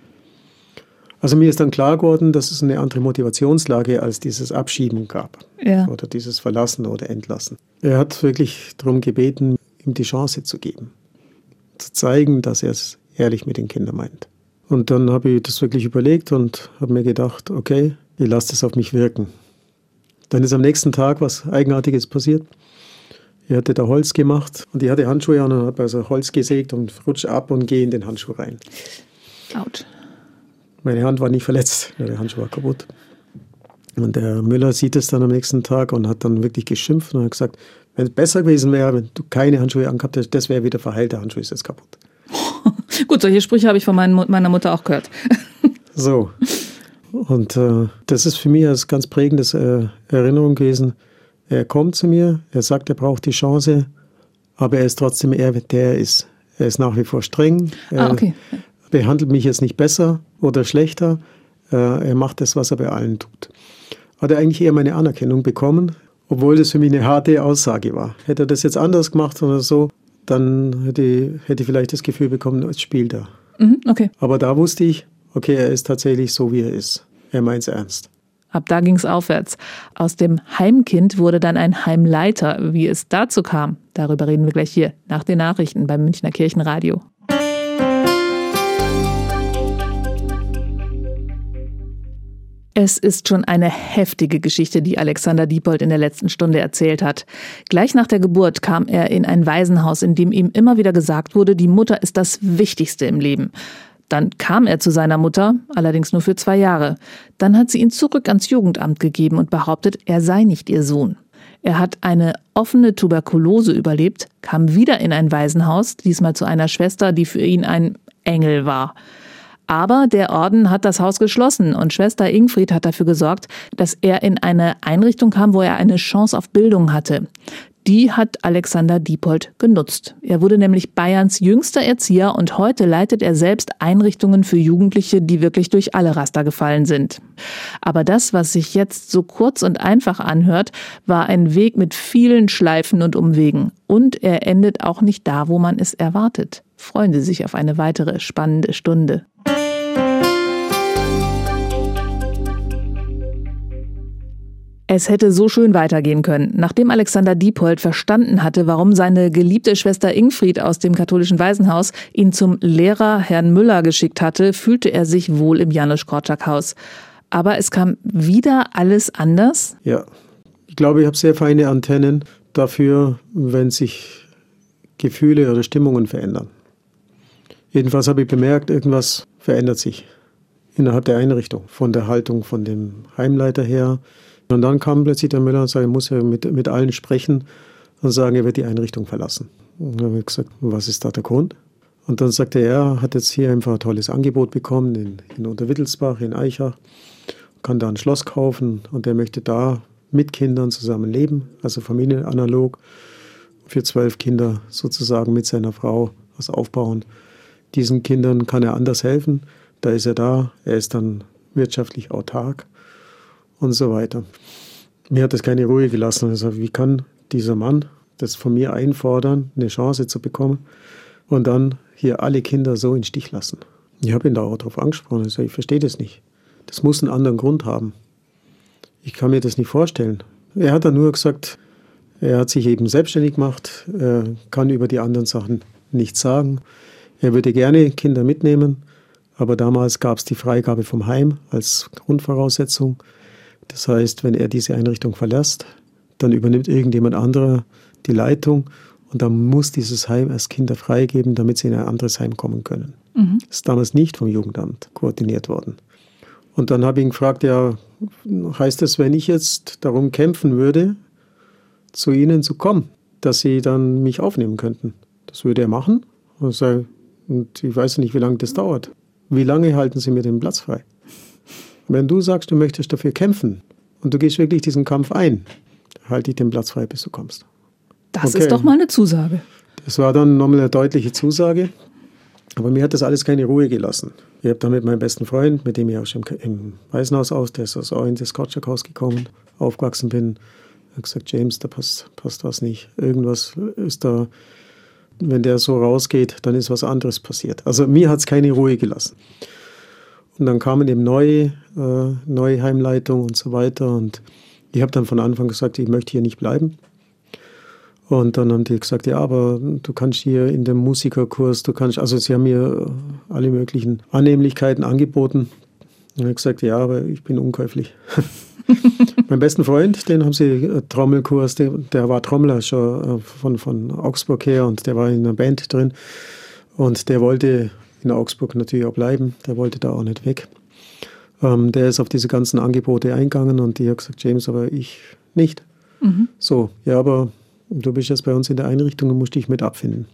[SPEAKER 2] Also mir ist dann klar geworden, dass es eine andere Motivationslage als dieses Abschieben gab. Ja. Oder dieses Verlassen oder Entlassen. Er hat wirklich darum gebeten, ihm die Chance zu geben. Zu zeigen, dass er es ehrlich mit den Kindern meint. Und dann habe ich das wirklich überlegt und habe mir gedacht, okay, ich lasse das auf mich wirken. Dann ist am nächsten Tag was Eigenartiges passiert. Ich hatte da Holz gemacht und ich hatte Handschuhe an und habe also Holz gesägt und rutsche ab und gehe in den Handschuh rein.
[SPEAKER 1] Autsch.
[SPEAKER 2] Meine Hand war nicht verletzt, der Handschuh war kaputt. Und der Müller sieht es dann am nächsten Tag und hat dann wirklich geschimpft und hat gesagt, wenn es besser gewesen wäre, wenn du keine Handschuhe angehabt hättest, das wäre wieder verheilt, der Handschuh ist jetzt kaputt.
[SPEAKER 1] Gut, solche Sprüche habe ich von meiner Mutter auch gehört.
[SPEAKER 2] So, und das ist für mich als ganz prägendes Erinnerung gewesen. Er kommt zu mir, er sagt, er braucht die Chance, aber er ist trotzdem der er ist. Er ist nach wie vor streng,
[SPEAKER 1] okay.
[SPEAKER 2] Behandelt mich jetzt nicht besser oder schlechter, er macht das, was er bei allen tut. Hat er eigentlich eher meine Anerkennung bekommen, obwohl das für mich eine harte Aussage war. Hätte er das jetzt anders gemacht oder so, dann hätte ich vielleicht das Gefühl bekommen, es spielt er.
[SPEAKER 1] Okay.
[SPEAKER 2] Aber da wusste ich, okay, er ist tatsächlich so, wie er ist. Er meint es ernst.
[SPEAKER 1] Ab da ging es aufwärts. Aus dem Heimkind wurde dann ein Heimleiter. Wie es dazu kam, darüber reden wir gleich hier nach den Nachrichten beim Münchner Kirchenradio. Es ist schon eine heftige Geschichte, die Alexander Diepold in der letzten Stunde erzählt hat. Gleich nach der Geburt kam er in ein Waisenhaus, in dem ihm immer wieder gesagt wurde, die Mutter ist das Wichtigste im Leben. Dann kam er zu seiner Mutter, allerdings nur für 2 Jahre. Dann hat sie ihn zurück ans Jugendamt gegeben und behauptet, er sei nicht ihr Sohn. Er hat eine offene Tuberkulose überlebt, kam wieder in ein Waisenhaus, diesmal zu einer Schwester, die für ihn ein Engel war. Aber der Orden hat das Haus geschlossen und Schwester Ingfrid hat dafür gesorgt, dass er in eine Einrichtung kam, wo er eine Chance auf Bildung hatte. Die hat Alexander Diepold genutzt. Er wurde nämlich Bayerns jüngster Erzieher und heute leitet er selbst Einrichtungen für Jugendliche, die wirklich durch alle Raster gefallen sind. Aber das, was sich jetzt so kurz und einfach anhört, war ein Weg mit vielen Schleifen und Umwegen. Und er endet auch nicht da, wo man es erwartet. Freuen Sie sich auf eine weitere spannende Stunde. Es hätte so schön weitergehen können. Nachdem Alexander Diepold verstanden hatte, warum seine geliebte Schwester Ingfried aus dem katholischen Waisenhaus ihn zum Lehrer Herrn Müller geschickt hatte, fühlte er sich wohl im Janusz Korczak-Haus. Aber es kam wieder alles anders?
[SPEAKER 2] Ja, ich glaube, ich habe sehr feine Antennen dafür, wenn sich Gefühle oder Stimmungen verändern. Jedenfalls habe ich bemerkt, irgendwas verändert sich innerhalb der Einrichtung, von der Haltung von dem Heimleiter her. Und dann kam plötzlich der Müller und sagte, er muss ja mit allen sprechen und sagen, er wird die Einrichtung verlassen. Und dann habe ich gesagt, was ist da der Grund? Und dann sagte er hat jetzt hier einfach ein tolles Angebot bekommen in Unterwittelsbach, in Aichach, kann da ein Schloss kaufen und er möchte da mit Kindern zusammen leben, also familienanalog, für 12 Kinder sozusagen mit seiner Frau was aufbauen. Diesen Kindern kann er anders helfen, da ist er da, er ist dann wirtschaftlich autark. Und so weiter. Mir hat das keine Ruhe gelassen. Also wie kann dieser Mann das von mir einfordern, eine Chance zu bekommen und dann hier alle Kinder so in den Stich lassen? Ich habe ihn da auch darauf angesprochen. Ich sage, ich verstehe das nicht. Das muss einen anderen Grund haben. Ich kann mir das nicht vorstellen. Er hat dann nur gesagt, er hat sich eben selbstständig gemacht, kann über die anderen Sachen nichts sagen. Er würde gerne Kinder mitnehmen, aber damals gab es die Freigabe vom Heim als Grundvoraussetzung. Das heißt, wenn er diese Einrichtung verlässt, dann übernimmt irgendjemand anderer die Leitung und dann muss dieses Heim erst Kinder freigeben, damit sie in ein anderes Heim kommen können. Das ist damals nicht vom Jugendamt koordiniert worden. Und dann habe ich ihn gefragt, ja, heißt das, wenn ich jetzt darum kämpfen würde, zu Ihnen zu kommen, dass Sie dann mich aufnehmen könnten? Das würde er machen. Und ich weiß nicht, wie lange das dauert. Wie lange halten Sie mir den Platz frei? Wenn du sagst, du möchtest dafür kämpfen und du gehst wirklich diesen Kampf ein, halte ich den Platz frei, bis du kommst.
[SPEAKER 1] Das ist doch mal eine Zusage.
[SPEAKER 2] Das war dann nochmal eine deutliche Zusage, aber mir hat das alles keine Ruhe gelassen. Ich habe dann mit meinem besten Freund, mit dem ich auch schon im Waisenhaus der ist auch in das Korczak-Haus gekommen, aufgewachsen bin, gesagt, James, da passt was nicht. Irgendwas ist da, wenn der so rausgeht, dann ist was anderes passiert. Also mir hat es keine Ruhe gelassen. Und dann kamen eben neue Heimleitungen und so weiter. Und ich habe dann von Anfang gesagt, ich möchte hier nicht bleiben. Und dann haben die gesagt, ja, aber du kannst hier in dem Musikerkurs, also sie haben mir alle möglichen Annehmlichkeiten angeboten. Und ich habe gesagt, ja, aber ich bin unkäuflich. Mein besten Freund, den haben sie Trommelkurs, der war Trommler schon von Augsburg her und der war in einer Band drin. Und der wollte in Augsburg natürlich auch bleiben, der wollte da auch nicht weg. Der ist auf diese ganzen Angebote eingegangen und die hat gesagt, James, aber ich nicht. So, ja, aber du bist jetzt bei uns in der Einrichtung und musst dich mit abfinden.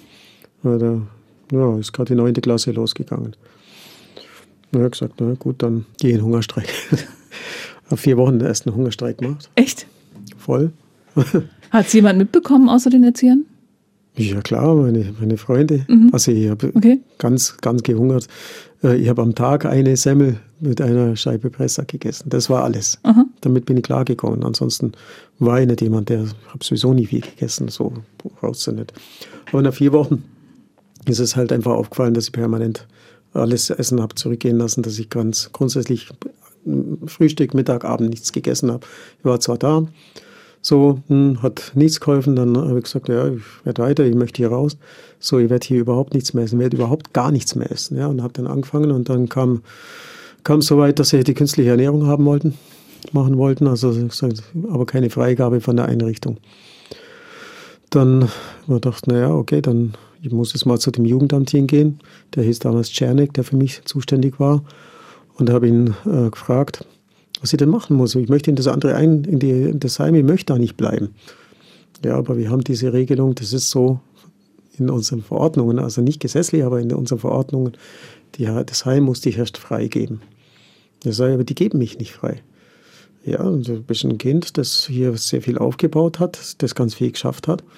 [SPEAKER 2] Ja, ist gerade die 9. Klasse losgegangen. Und er hat gesagt, na gut, dann geh in Hungerstreik. Auf 4 Wochen den ersten Hungerstreik gemacht.
[SPEAKER 1] Echt?
[SPEAKER 2] Voll.
[SPEAKER 1] Hat es jemand mitbekommen außer den Erziehern?
[SPEAKER 2] Ja klar, meine Freunde. Also ich habe ganz, ganz gehungert. Ich habe am Tag eine Semmel mit einer Scheibe Pressack gegessen. Das war alles. Damit bin ich klargekommen. Ansonsten war ich nicht jemand, der habe sowieso nie viel gegessen. So brauchst du nicht. Aber nach 4 Wochen ist es halt einfach aufgefallen, dass ich permanent alles Essen habe zurückgehen lassen, dass ich ganz grundsätzlich Frühstück, Mittag, Abend nichts gegessen habe. Ich war zwar da, so, hat nichts geholfen. Dann habe ich gesagt, ja, ich werde weiter, ich möchte hier raus. So, ich werde hier überhaupt nichts mehr essen, werde überhaupt gar nichts mehr essen. Ja, und habe dann angefangen und dann kam so weit, dass sie die künstliche Ernährung machen wollten. Also gesagt, aber keine Freigabe von der Einrichtung. Dann habe ich gedacht, naja, okay, dann ich muss jetzt mal zu dem Jugendamt hingehen. Der hieß damals Czernik, der für mich zuständig war. Und habe ihn gefragt, was ich denn machen muss. Ich möchte in das andere in das Heim, ich möchte da nicht bleiben. Ja, aber wir haben diese Regelung, das ist so in unseren Verordnungen, also nicht gesetzlich, aber in unseren Verordnungen, das Heim muss dich erst freigeben. Ich sage, aber die geben mich nicht frei. Ja, du bist ein Kind, das hier sehr viel aufgebaut hat, das ganz viel geschafft hat.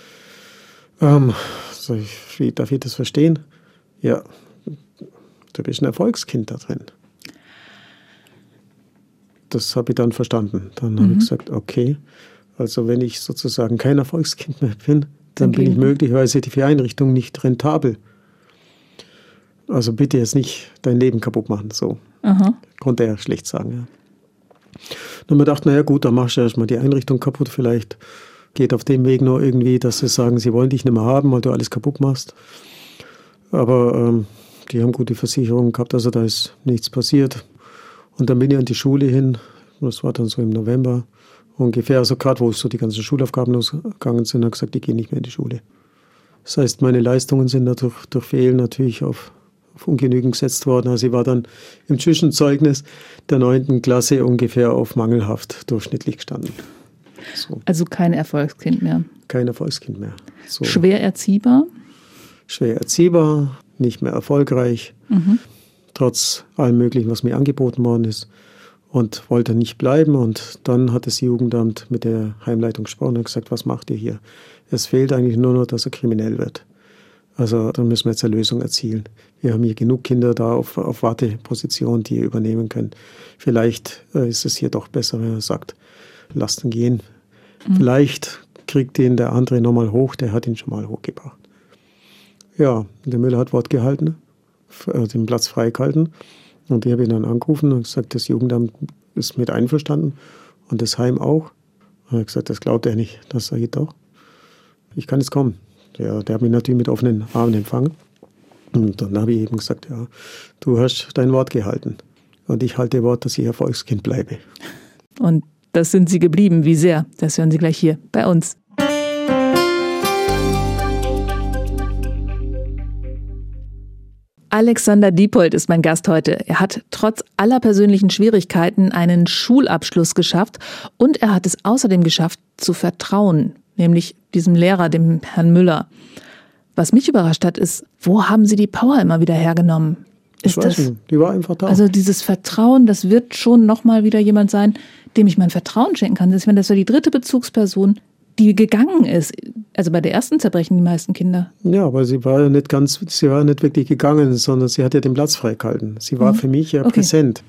[SPEAKER 2] Wie darf ich das verstehen? Ja, du bist ein Erfolgskind da drin. Das habe ich dann verstanden. Dann habe ich gesagt, okay, also wenn ich sozusagen kein Erfolgskind mehr bin, dann bin ich möglicherweise für die Einrichtung nicht rentabel. Also bitte jetzt nicht dein Leben kaputt machen. So konnte er schlecht sagen. Ja. Dann haben wir gedacht, naja gut, dann machst du erstmal die Einrichtung kaputt. Vielleicht geht auf dem Weg nur irgendwie, dass sie sagen, sie wollen dich nicht mehr haben, weil du alles kaputt machst. Aber die haben gute Versicherungen gehabt, also da ist nichts passiert. Und dann bin ich an die Schule hin, das war dann so im November ungefähr, also gerade wo so die ganzen Schulaufgaben losgegangen sind, habe ich gesagt, ich gehe nicht mehr in die Schule. Das heißt, meine Leistungen sind dadurch durch Fehlen natürlich auf ungenügend gesetzt worden. Also ich war dann im Zwischenzeugnis der 9. Klasse ungefähr auf mangelhaft durchschnittlich gestanden. So.
[SPEAKER 1] Also kein Erfolgskind mehr.
[SPEAKER 2] Kein Erfolgskind mehr. So.
[SPEAKER 1] Schwer erziehbar?
[SPEAKER 2] Schwer erziehbar, nicht mehr erfolgreich, trotz allem Möglichen, was mir angeboten worden ist, und wollte nicht bleiben. Und dann hat das Jugendamt mit der Heimleitung gesprochen und gesagt, was macht ihr hier? Es fehlt eigentlich nur noch, dass er kriminell wird. Also dann müssen wir jetzt eine Lösung erzielen. Wir haben hier genug Kinder da auf Warteposition, die ihr übernehmen können. Vielleicht ist es hier doch besser, wenn er sagt, lasst ihn gehen. Vielleicht kriegt ihn der andere nochmal hoch, der hat ihn schon mal hochgebracht. Ja, der Müller hat Wort gehalten, den Platz freigehalten. Und ich habe ihn dann angerufen und gesagt, das Jugendamt ist mit einverstanden und das Heim auch. Und er hat gesagt, das glaubt er nicht. Das sage ich doch. Ich kann jetzt kommen. Ja, der hat mich natürlich mit offenen Armen empfangen. Und dann habe ich eben gesagt, ja, du hast dein Wort gehalten. Und ich halte Wort, dass ich Erfolgskind bleibe.
[SPEAKER 1] Und das sind Sie geblieben. Wie sehr? Das hören Sie gleich hier bei uns. Alexander Diepold ist mein Gast heute. Er hat trotz aller persönlichen Schwierigkeiten einen Schulabschluss geschafft und er hat es außerdem geschafft, zu vertrauen, nämlich diesem Lehrer, dem Herrn Müller. Was mich überrascht hat, ist, wo haben Sie die Power immer wieder hergenommen?
[SPEAKER 2] Ich weiß nicht, die war einfach da.
[SPEAKER 1] Also dieses Vertrauen, das wird schon nochmal wieder jemand sein, dem ich mein Vertrauen schenken kann. Ich meine, das war die 3. Bezugsperson, die gegangen ist. Also bei der ersten zerbrechen die meisten Kinder.
[SPEAKER 2] Ja, aber sie war nicht wirklich gegangen, sondern sie hat ja den Platz freigehalten. Sie war für mich ja präsent.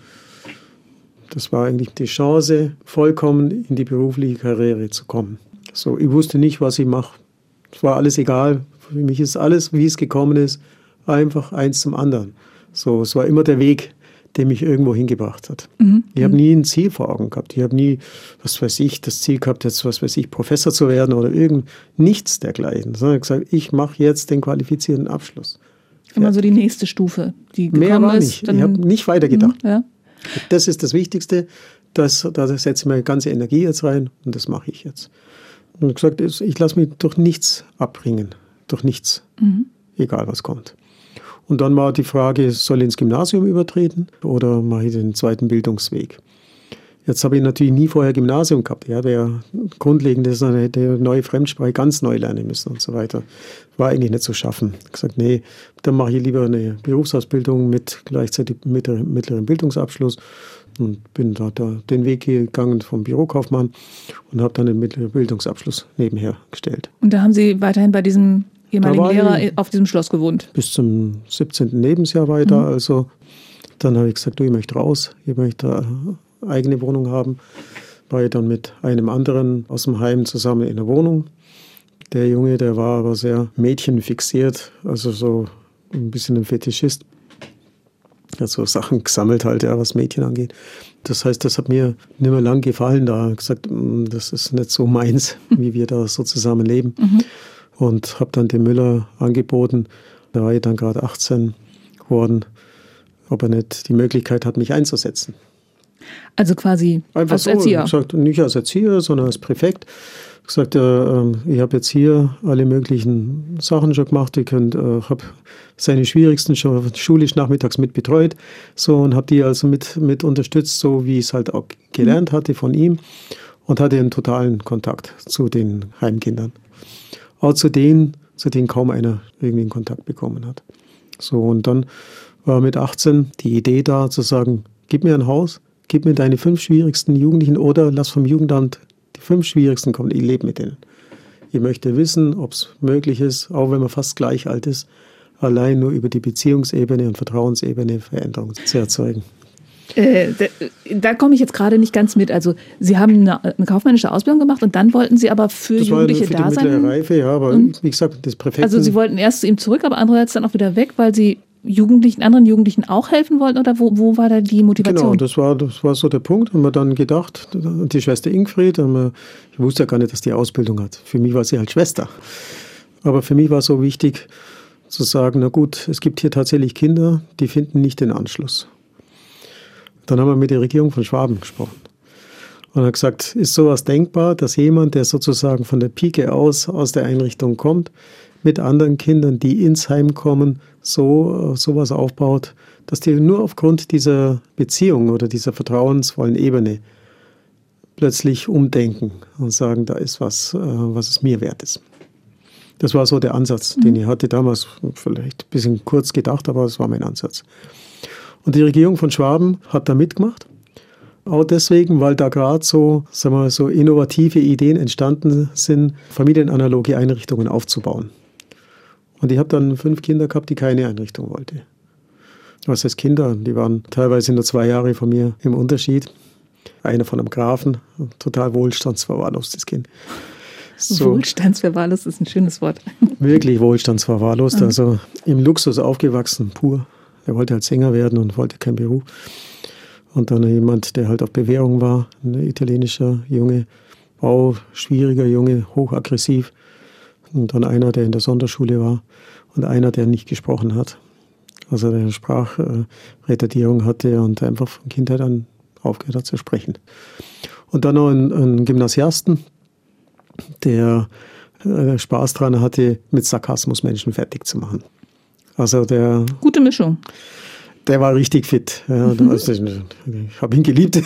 [SPEAKER 2] Das war eigentlich die Chance, vollkommen in die berufliche Karriere zu kommen. So, ich wusste nicht, was ich mache. Es war alles egal. Für mich ist alles, wie es gekommen ist, einfach eins zum anderen. So, es war immer der Weg, der mich irgendwo hingebracht hat. Ich habe nie ein Ziel vor Augen gehabt. Ich habe nie, das Ziel gehabt, jetzt, Professor zu werden oder nichts dergleichen. Sondern ich habe gesagt, ich mache jetzt den qualifizierten Abschluss.
[SPEAKER 1] Immer so die nächste Stufe, die gekommen
[SPEAKER 2] Mehr war
[SPEAKER 1] ist.
[SPEAKER 2] nicht. Ich habe nicht weitergedacht.
[SPEAKER 1] Ja.
[SPEAKER 2] Das ist das Wichtigste. Da setze ich meine ganze Energie jetzt rein und das mache ich jetzt. Und ich habe gesagt, ich lasse mich durch nichts abbringen. Durch nichts. Egal, was kommt. Und dann war die Frage, soll ich ins Gymnasium übertreten oder mache ich den zweiten Bildungsweg? Jetzt habe ich natürlich nie vorher Gymnasium gehabt. Ja, der grundlegende ist eine neue Fremdsprache ganz neu lernen müssen und so weiter. War eigentlich nicht zu schaffen. Ich habe gesagt, nee, dann mache ich lieber eine Berufsausbildung mit gleichzeitig mittleren Bildungsabschluss und bin da den Weg gegangen vom Bürokaufmann und habe dann den mittleren Bildungsabschluss nebenher gestellt.
[SPEAKER 1] Und da haben Sie weiterhin bei diesem ehemaligen Lehrer auf diesem Schloss gewohnt? Bis
[SPEAKER 2] zum 17. Lebensjahr weiter. Also dann habe ich gesagt, ich möchte raus, ich möchte eine eigene Wohnung haben. War ich dann mit einem anderen aus dem Heim zusammen in der Wohnung. Der Junge, der war aber sehr mädchenfixiert, also so ein bisschen ein Fetischist. Er hat so Sachen gesammelt halt, ja, was Mädchen angeht. Das heißt, das hat mir nicht mehr lang gefallen. Da habe ich gesagt, das ist nicht so meins, wie wir da so zusammen leben. Und habe dann dem Müller angeboten, da war ich dann gerade 18 geworden, ob er nicht die Möglichkeit hat, mich einzusetzen.
[SPEAKER 1] Also quasi
[SPEAKER 2] einfach
[SPEAKER 1] als
[SPEAKER 2] so,
[SPEAKER 1] Erzieher?
[SPEAKER 2] Gesagt, nicht als Erzieher, sondern als Präfekt. Ich gesagt, ich habe jetzt hier alle möglichen Sachen schon gemacht. Ich habe seine schwierigsten schon schulisch nachmittags mit betreut so, und habe die also mit unterstützt, so wie ich es halt auch gelernt hatte von ihm, und hatte einen totalen Kontakt zu den Heimkindern. Auch zu denen kaum einer irgendwie einen Kontakt bekommen hat. So, und dann war mit 18 die Idee da, zu sagen, gib mir ein Haus, gib mir deine 5 schwierigsten Jugendlichen oder lass vom Jugendamt die 5 schwierigsten kommen, ich lebe mit denen. Ich möchte wissen, ob es möglich ist, auch wenn man fast gleich alt ist, allein nur über die Beziehungsebene und Vertrauensebene Veränderungen zu erzeugen.
[SPEAKER 1] Da komme ich jetzt gerade nicht ganz mit. Also Sie haben eine kaufmännische Ausbildung gemacht und dann wollten Sie aber für Jugendliche da sein.
[SPEAKER 2] Das war für die mittlere Reife, ja, aber wie gesagt, das Präfekten...
[SPEAKER 1] Also Sie wollten erst zu ihm zurück, aber andererseits dann auch wieder weg, weil Sie anderen Jugendlichen auch helfen wollten? Oder wo war da die Motivation?
[SPEAKER 2] Genau, das war so der Punkt. Haben wir dann gedacht, die Schwester Ingfried, ich wusste ja gar nicht, dass die Ausbildung hat. Für mich war sie halt Schwester. Aber für mich war es so wichtig zu sagen, na gut, es gibt hier tatsächlich Kinder, die finden nicht den Anschluss. Dann haben wir mit der Regierung von Schwaben gesprochen. Und haben gesagt, ist sowas denkbar, dass jemand, der sozusagen von der Pike aus der Einrichtung kommt, mit anderen Kindern, die ins Heim kommen, sowas aufbaut, dass die nur aufgrund dieser Beziehung oder dieser vertrauensvollen Ebene plötzlich umdenken und sagen, da ist was es mir wert ist. Das war so der Ansatz, den ich hatte damals, vielleicht ein bisschen kurz gedacht, aber das war mein Ansatz. Und die Regierung von Schwaben hat da mitgemacht. Auch deswegen, weil da gerade so innovative Ideen entstanden sind, familienanaloge Einrichtungen aufzubauen. Und ich habe dann 5 Kinder gehabt, die keine Einrichtung wollten. Was heißt Kinder? Die waren teilweise nur 2 Jahre von mir im Unterschied. Einer von einem Grafen, total wohlstandsverwahrlostes Kind.
[SPEAKER 1] So. Wohlstandsverwahrlost ist ein schönes Wort.
[SPEAKER 2] Wirklich wohlstandsverwahrlost, also im Luxus aufgewachsen, pur. Er wollte halt Sänger werden und wollte keinen Beruf. Und dann jemand, der halt auf Bewährung war, ein italienischer Junge, schwieriger Junge, hochaggressiv. Und dann einer, der in der Sonderschule war und einer, der nicht gesprochen hat. Also der Sprachretardierung hatte und einfach von Kindheit an aufgehört hat zu sprechen. Und dann noch ein Gymnasiasten, der Spaß dran hatte, mit Sarkasmus Menschen fertig zu machen. Also
[SPEAKER 1] gute Mischung.
[SPEAKER 2] Der war richtig fit. Ja, also ich habe ihn geliebt.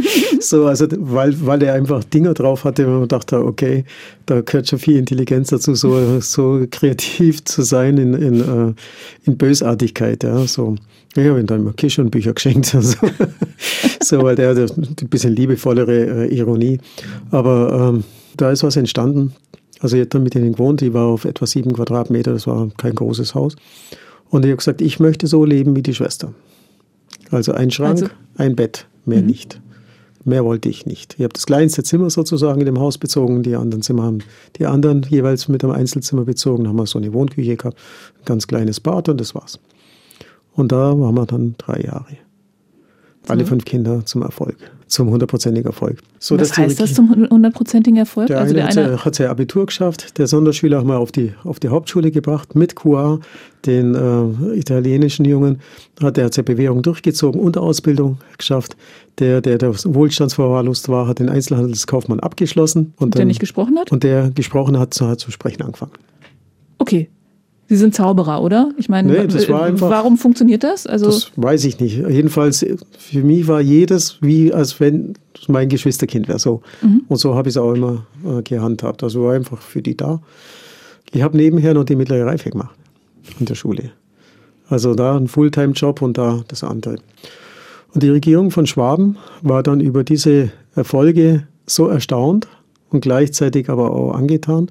[SPEAKER 2] Weil der einfach Dinger drauf hatte, wo man dachte, okay, da gehört schon viel Intelligenz dazu, so kreativ zu sein in Bösartigkeit. Ja, so. Ich habe ihm dann immer Kisch und Bücher geschenkt. Weil der hat ein bisschen liebevollere Ironie. Aber da ist was entstanden. Also ich habe dann mit denen gewohnt, die war auf etwa 7 Quadratmeter, das war kein großes Haus. Und ich habe gesagt, ich möchte so leben wie die Schwester. Also ein Schrank, ein Bett, mehr nicht. Mehr wollte ich nicht. Ich habe das kleinste Zimmer sozusagen in dem Haus bezogen, die anderen Zimmer haben die anderen jeweils mit einem Einzelzimmer bezogen. Da haben wir so eine Wohnküche gehabt, ein ganz kleines Bad und das war's. Und da waren wir dann 3 Jahre. Alle 5 Kinder zum Erfolg, zum 100%igen Erfolg.
[SPEAKER 1] Was heißt das zum 100%igen Erfolg?
[SPEAKER 2] Der eine hat sein Abitur geschafft, der Sonderschüler haben wir auf die Hauptschule gebracht, mit QA, den italienischen Jungen, der hat seine Bewährung durchgezogen und Ausbildung geschafft. Der wohlstandsverwahrlost war, hat den Einzelhandelskaufmann abgeschlossen. Und
[SPEAKER 1] der nicht gesprochen hat?
[SPEAKER 2] Und der gesprochen hat zu sprechen angefangen.
[SPEAKER 1] Okay. Sie sind Zauberer, oder? Ich meine,
[SPEAKER 2] das war einfach,
[SPEAKER 1] warum funktioniert das? Also
[SPEAKER 2] das weiß ich nicht. Jedenfalls, für mich war jedes wie, als wenn mein Geschwisterkind wäre. So. Und so habe ich es auch immer gehandhabt. Also war einfach für die da. Ich habe nebenher noch die mittlere Reife gemacht an der Schule. Also da ein Fulltime-Job und da das andere. Und die Regierung von Schwaben war dann über diese Erfolge so erstaunt und gleichzeitig aber auch angetan,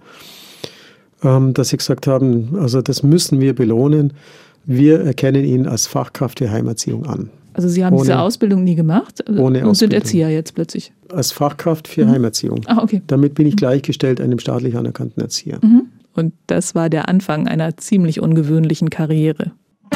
[SPEAKER 2] dass sie gesagt haben, also das müssen wir belohnen. Wir erkennen ihn als Fachkraft für Heimerziehung an.
[SPEAKER 1] Also Sie haben diese Ausbildung nie gemacht und sind Erzieher jetzt plötzlich?
[SPEAKER 2] Als Fachkraft für Heimerziehung.
[SPEAKER 1] Okay.
[SPEAKER 2] Damit bin ich gleichgestellt einem staatlich anerkannten Erzieher.
[SPEAKER 1] Und das war der Anfang einer ziemlich ungewöhnlichen Karriere.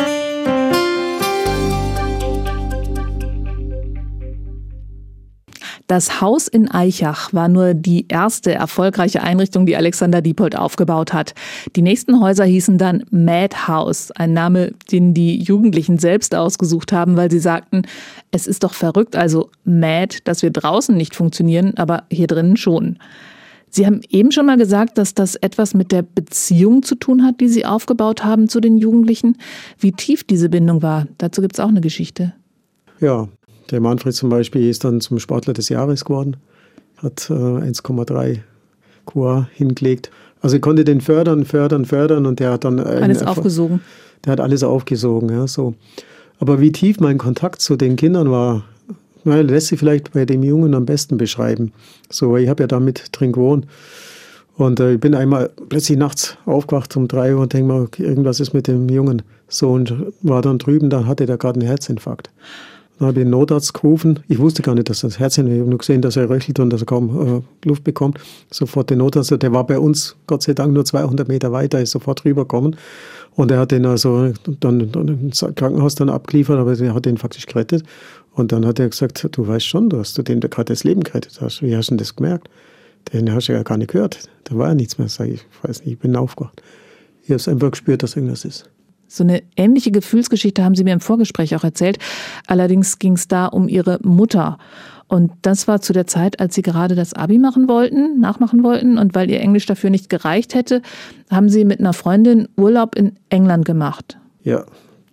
[SPEAKER 1] Das Haus in Aichach war nur die erste erfolgreiche Einrichtung, die Alexander Diepold aufgebaut hat. Die nächsten Häuser hießen dann Madhouse, ein Name, den die Jugendlichen selbst ausgesucht haben, weil sie sagten, es ist doch verrückt, also mad, dass wir draußen nicht funktionieren, aber hier drinnen schon. Sie haben eben schon mal gesagt, dass das etwas mit der Beziehung zu tun hat, die Sie aufgebaut haben zu den Jugendlichen. Wie tief diese Bindung war, dazu gibt es auch eine Geschichte.
[SPEAKER 2] Ja. Der Manfred zum Beispiel ist dann zum Sportler des Jahres geworden, hat 1,3 QA hingelegt. Also ich konnte den fördern und der hat dann...
[SPEAKER 1] Alles aufgesogen.
[SPEAKER 2] Der hat alles aufgesogen, ja, so. Aber wie tief mein Kontakt zu den Kindern war, lässt sich vielleicht bei dem Jungen am besten beschreiben. So, ich habe ja da mit drin gewohnt. Und ich bin einmal plötzlich nachts aufgewacht um 3 Uhr und denke mal, irgendwas ist mit dem Jungen. So, und war dann drüben, dann hatte der gerade einen Herzinfarkt. Dann habe ich den Notarzt gerufen. Ich wusste gar nicht, dass das Herzinfarkt, ich habe nur gesehen, dass er röchelt und dass er kaum Luft bekommt. Sofort den Notarzt, der war bei uns, Gott sei Dank, nur 200 Meter weiter, ist sofort rübergekommen. Und er hat den also dann ins Krankenhaus dann abgeliefert, aber er hat den faktisch gerettet. Und dann hat er gesagt, du weißt schon, dass du dem gerade das Leben gerettet hast. Wie hast du denn das gemerkt? Den hast du ja gar nicht gehört. Da war ja nichts mehr. Sag ich weiß nicht, ich bin aufgewacht. Ich habe es einfach gespürt, dass irgendwas ist.
[SPEAKER 1] So eine ähnliche Gefühlsgeschichte haben Sie mir im Vorgespräch auch erzählt. Allerdings ging es da um Ihre Mutter. Und das war zu der Zeit, als Sie gerade das Abi nachmachen wollten. Und weil Ihr Englisch dafür nicht gereicht hätte, haben Sie mit einer Freundin Urlaub in England gemacht.
[SPEAKER 2] Ja,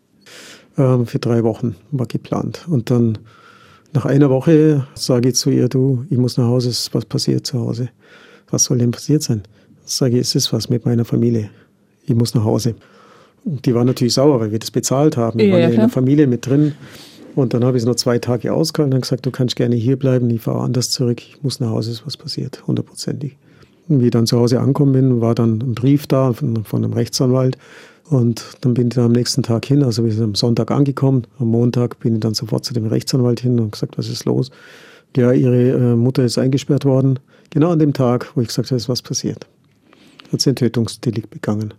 [SPEAKER 2] für 3 Wochen war geplant. Und dann nach einer Woche sage ich zu ihr, du, ich muss nach Hause, es ist was passiert zu Hause. Was soll denn passiert sein? Sage ich, es ist was mit meiner Familie. Ich muss nach Hause. Und die war natürlich sauer, weil wir das bezahlt haben. Wir waren ja in der Familie mit drin. Und dann habe ich es noch 2 Tage ausgehalten und gesagt, du kannst gerne hier bleiben, ich fahre anders zurück, ich muss nach Hause, ist was passiert, 100%. Und wie ich dann zu Hause angekommen bin, war dann ein Brief da von einem Rechtsanwalt. Und dann bin ich da am nächsten Tag hin, also wir sind am Sonntag angekommen. Am Montag bin ich dann sofort zu dem Rechtsanwalt hin und gesagt, was ist los? Ja, ihre Mutter ist eingesperrt worden. Genau an dem Tag, wo ich gesagt habe, ist was passiert. Hat sie ein Tötungsdelikt begangen.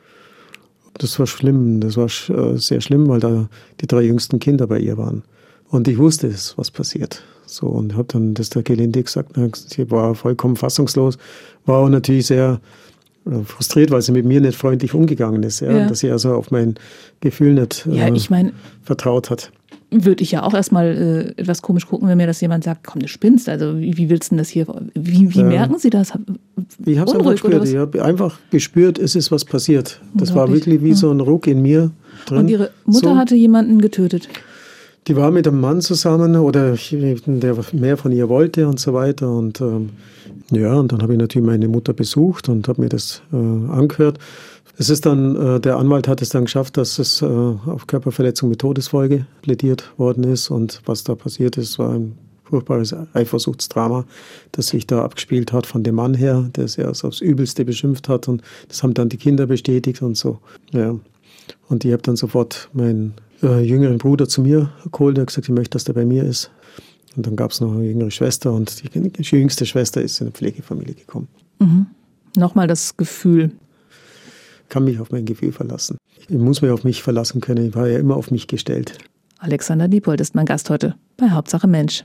[SPEAKER 2] Das war schlimm, das war sehr schlimm, weil da die 3 jüngsten Kinder bei ihr waren. Und ich wusste es, was passiert. So, und habe dann das der Gelinde gesagt, sie war vollkommen fassungslos, war auch natürlich sehr frustriert, weil sie mit mir nicht freundlich umgegangen ist, dass sie also auf mein Gefühl nicht vertraut hat.
[SPEAKER 1] Würde ich ja auch erstmal etwas komisch gucken, wenn mir das jemand sagt, komm, du spinnst, also wie willst du denn das hier, wie merken Sie das?
[SPEAKER 2] Ich habe es einfach gespürt, ich habe einfach gespürt, es ist was passiert. Das war wirklich wie so ein Ruck in mir drin.
[SPEAKER 1] Und Ihre Mutter hatte jemanden getötet?
[SPEAKER 2] Die war mit einem Mann zusammen, der mehr von ihr wollte und so weiter. Und und dann habe ich natürlich meine Mutter besucht und habe mir das angehört. Es ist dann, der Anwalt hat es dann geschafft, dass es auf Körperverletzung mit Todesfolge plädiert worden ist. Und was da passiert ist, war ein furchtbares Eifersuchtsdrama, das sich da abgespielt hat von dem Mann her, der sie also aufs Übelste beschimpft hat. Und das haben dann die Kinder bestätigt und so. Ja. Und ich habe dann sofort meinen jüngeren Bruder zu mir geholt, der hat gesagt, ich möchte, dass der bei mir ist. Und dann gab es noch eine jüngere Schwester und die jüngste Schwester ist in eine Pflegefamilie gekommen.
[SPEAKER 1] Mhm. Nochmal das Gefühl.
[SPEAKER 2] Ich kann mich auf mein Gefühl verlassen. Ich muss mich auf mich verlassen können. Ich war ja immer auf mich gestellt.
[SPEAKER 1] Alexander Diepold ist mein Gast heute bei Hauptsache Mensch.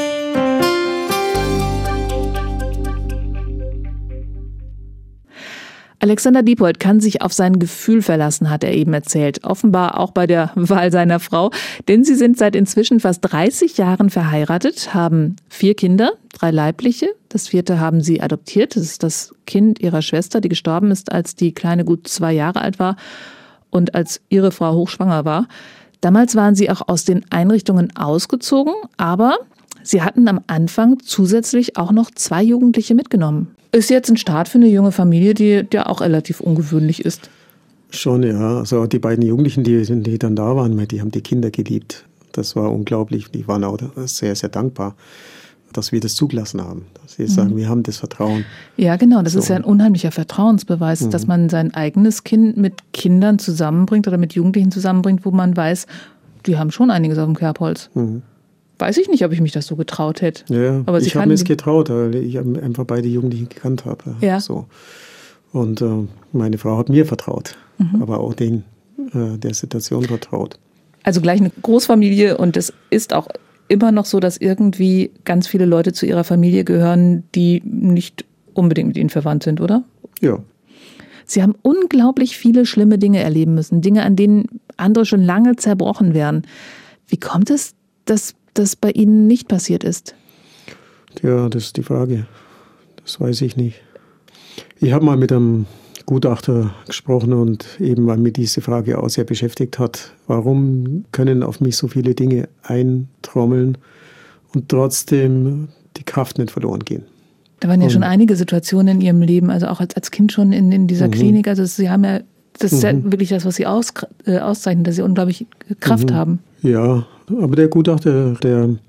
[SPEAKER 1] Alexander Diepold kann sich auf sein Gefühl verlassen, hat er eben erzählt. Offenbar auch bei der Wahl seiner Frau. Denn sie sind seit inzwischen fast 30 Jahren verheiratet, haben 4 Kinder, 3 leibliche. Das 4. haben sie adoptiert. Das ist das Kind ihrer Schwester, die gestorben ist, als die Kleine gut 2 Jahre alt war und als ihre Frau hochschwanger war. Damals waren sie auch aus den Einrichtungen ausgezogen, aber sie hatten am Anfang zusätzlich auch noch 2 Jugendliche mitgenommen. Ist jetzt ein Start für eine junge Familie, die ja auch relativ ungewöhnlich ist.
[SPEAKER 2] Schon, ja. Also die beiden Jugendlichen, die dann da waren, die haben die Kinder geliebt. Das war unglaublich. Die waren auch sehr, sehr dankbar, dass wir das zugelassen haben. Dass sie sagen, wir haben das Vertrauen.
[SPEAKER 1] Ja, genau. Das ist ja ein unheimlicher Vertrauensbeweis, dass man sein eigenes Kind mit Kindern zusammenbringt oder mit Jugendlichen zusammenbringt, wo man weiß, die haben schon einiges auf dem Kerbholz. Weiß ich nicht, ob ich mich das so getraut hätte.
[SPEAKER 2] Ja, aber ich habe mir es getraut, weil ich einfach beide Jugendlichen gekannt habe.
[SPEAKER 1] Ja.
[SPEAKER 2] So. Und meine Frau hat mir vertraut, aber auch der Situation vertraut.
[SPEAKER 1] Also gleich eine Großfamilie und es ist auch immer noch so, dass irgendwie ganz viele Leute zu ihrer Familie gehören, die nicht unbedingt mit ihnen verwandt sind, oder?
[SPEAKER 2] Ja.
[SPEAKER 1] Sie haben unglaublich viele schlimme Dinge erleben müssen, Dinge, an denen andere schon lange zerbrochen wären. Wie kommt es, dass das bei Ihnen nicht passiert ist?
[SPEAKER 2] Ja, das ist die Frage. Das weiß ich nicht. Ich habe mal mit einem Gutachter gesprochen und eben, weil mich diese Frage auch sehr beschäftigt hat, warum können auf mich so viele Dinge eintrommeln und trotzdem die Kraft nicht verloren gehen?
[SPEAKER 1] Da waren ja schon einige Situationen in Ihrem Leben, also auch als Kind schon in dieser Klinik. Also Sie haben ja, das ist ja wirklich das, was Sie auszeichnen, dass Sie unglaublich Kraft haben.
[SPEAKER 2] Ja, aber der Gutachter, der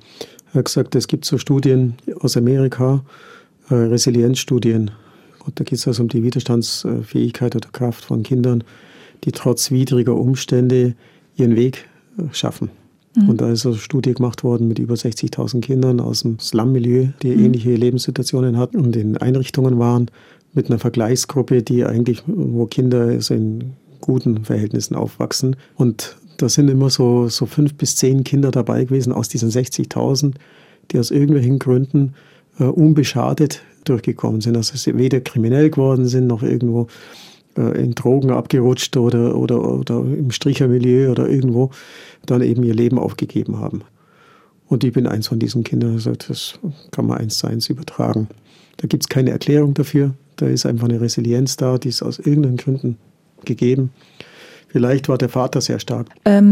[SPEAKER 2] Er hat gesagt, es gibt so Studien aus Amerika, Resilienzstudien. Und da geht es also um die Widerstandsfähigkeit oder Kraft von Kindern, die trotz widriger Umstände ihren Weg schaffen. Und da ist eine Studie gemacht worden mit über 60.000 Kindern aus dem Slum-Milieu, die ähnliche Lebenssituationen hatten und in Einrichtungen waren, mit einer Vergleichsgruppe, wo Kinder also in guten Verhältnissen aufwachsen. Und da sind immer so 5 bis 10 Kinder dabei gewesen aus diesen 60.000, die aus irgendwelchen Gründen unbeschadet durchgekommen sind. Also sie weder kriminell geworden sind, noch irgendwo in Drogen abgerutscht oder im Strichermilieu oder irgendwo dann eben ihr Leben aufgegeben haben. Und ich bin eins von diesen Kindern. Also das kann man 1:1 übertragen. Da gibt es keine Erklärung dafür. Da ist einfach eine Resilienz da, die ist aus irgendeinen Gründen gegeben. Vielleicht war der Vater sehr stark.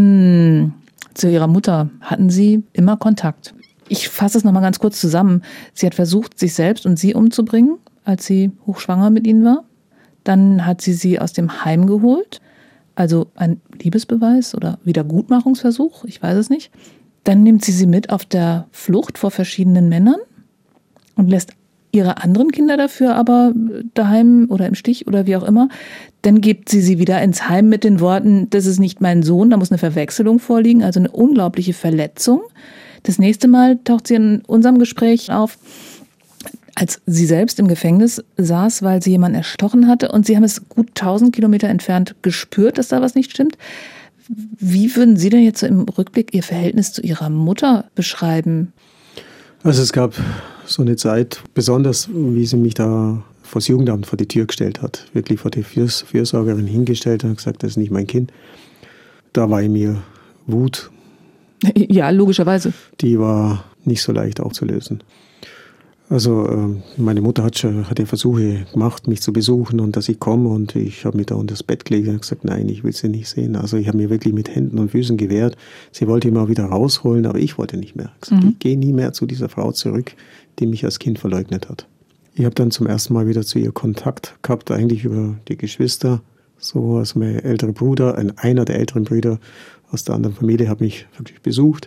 [SPEAKER 1] Zu Ihrer Mutter hatten Sie immer Kontakt. Ich fasse es nochmal ganz kurz zusammen. Sie hat versucht, sich selbst und Sie umzubringen, als sie hochschwanger mit Ihnen war. Dann hat sie aus dem Heim geholt, also ein Liebesbeweis oder Wiedergutmachungsversuch, ich weiß es nicht. Dann nimmt sie mit auf der Flucht vor verschiedenen Männern und lässt ihre anderen Kinder dafür aber daheim oder im Stich oder wie auch immer. Dann gibt sie wieder ins Heim mit den Worten, das ist nicht mein Sohn, da muss eine Verwechslung vorliegen, also eine unglaubliche Verletzung. Das nächste Mal taucht sie in unserem Gespräch auf, als sie selbst im Gefängnis saß, weil sie jemanden erstochen hatte und Sie haben es gut 1000 Kilometer entfernt gespürt, dass da was nicht stimmt. Wie würden Sie denn jetzt so im Rückblick Ihr Verhältnis zu Ihrer Mutter beschreiben?
[SPEAKER 2] Also es gab so eine Zeit, besonders wie sie mich da vor das Jugendamt vor die Tür gestellt hat, wirklich vor die Fürsorgerin hingestellt und gesagt, das ist nicht mein Kind. Da war in mir Wut.
[SPEAKER 1] Ja, logischerweise.
[SPEAKER 2] Die war nicht so leicht aufzulösen. Also meine Mutter hat ja Versuche gemacht, mich zu besuchen und dass ich komme, und ich habe mich da unter das Bett gelegt und gesagt, nein, ich will sie nicht sehen. Also ich habe mir wirklich mit Händen und Füßen gewehrt. Sie wollte immer wieder rausholen, aber ich wollte nicht mehr. Ich gesagt, ich gehe nie mehr zu dieser Frau zurück, die mich als Kind verleugnet hat. Ich habe dann zum ersten Mal wieder zu ihr Kontakt gehabt, eigentlich über die Geschwister. So, also mein älterer Bruder, einer der älteren Brüder aus der anderen Familie hat mich wirklich besucht.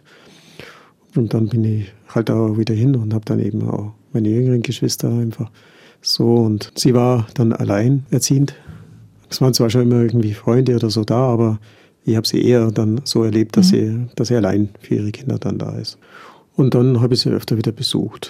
[SPEAKER 2] Und dann bin ich halt auch wieder hin und habe dann eben auch meine jüngeren Geschwister einfach so. Und sie war dann alleinerziehend. Es waren zwar schon immer irgendwie Freunde oder so da, aber ich habe sie eher dann so erlebt, dass sie allein für ihre Kinder dann da ist. Und dann habe ich sie öfter wieder besucht.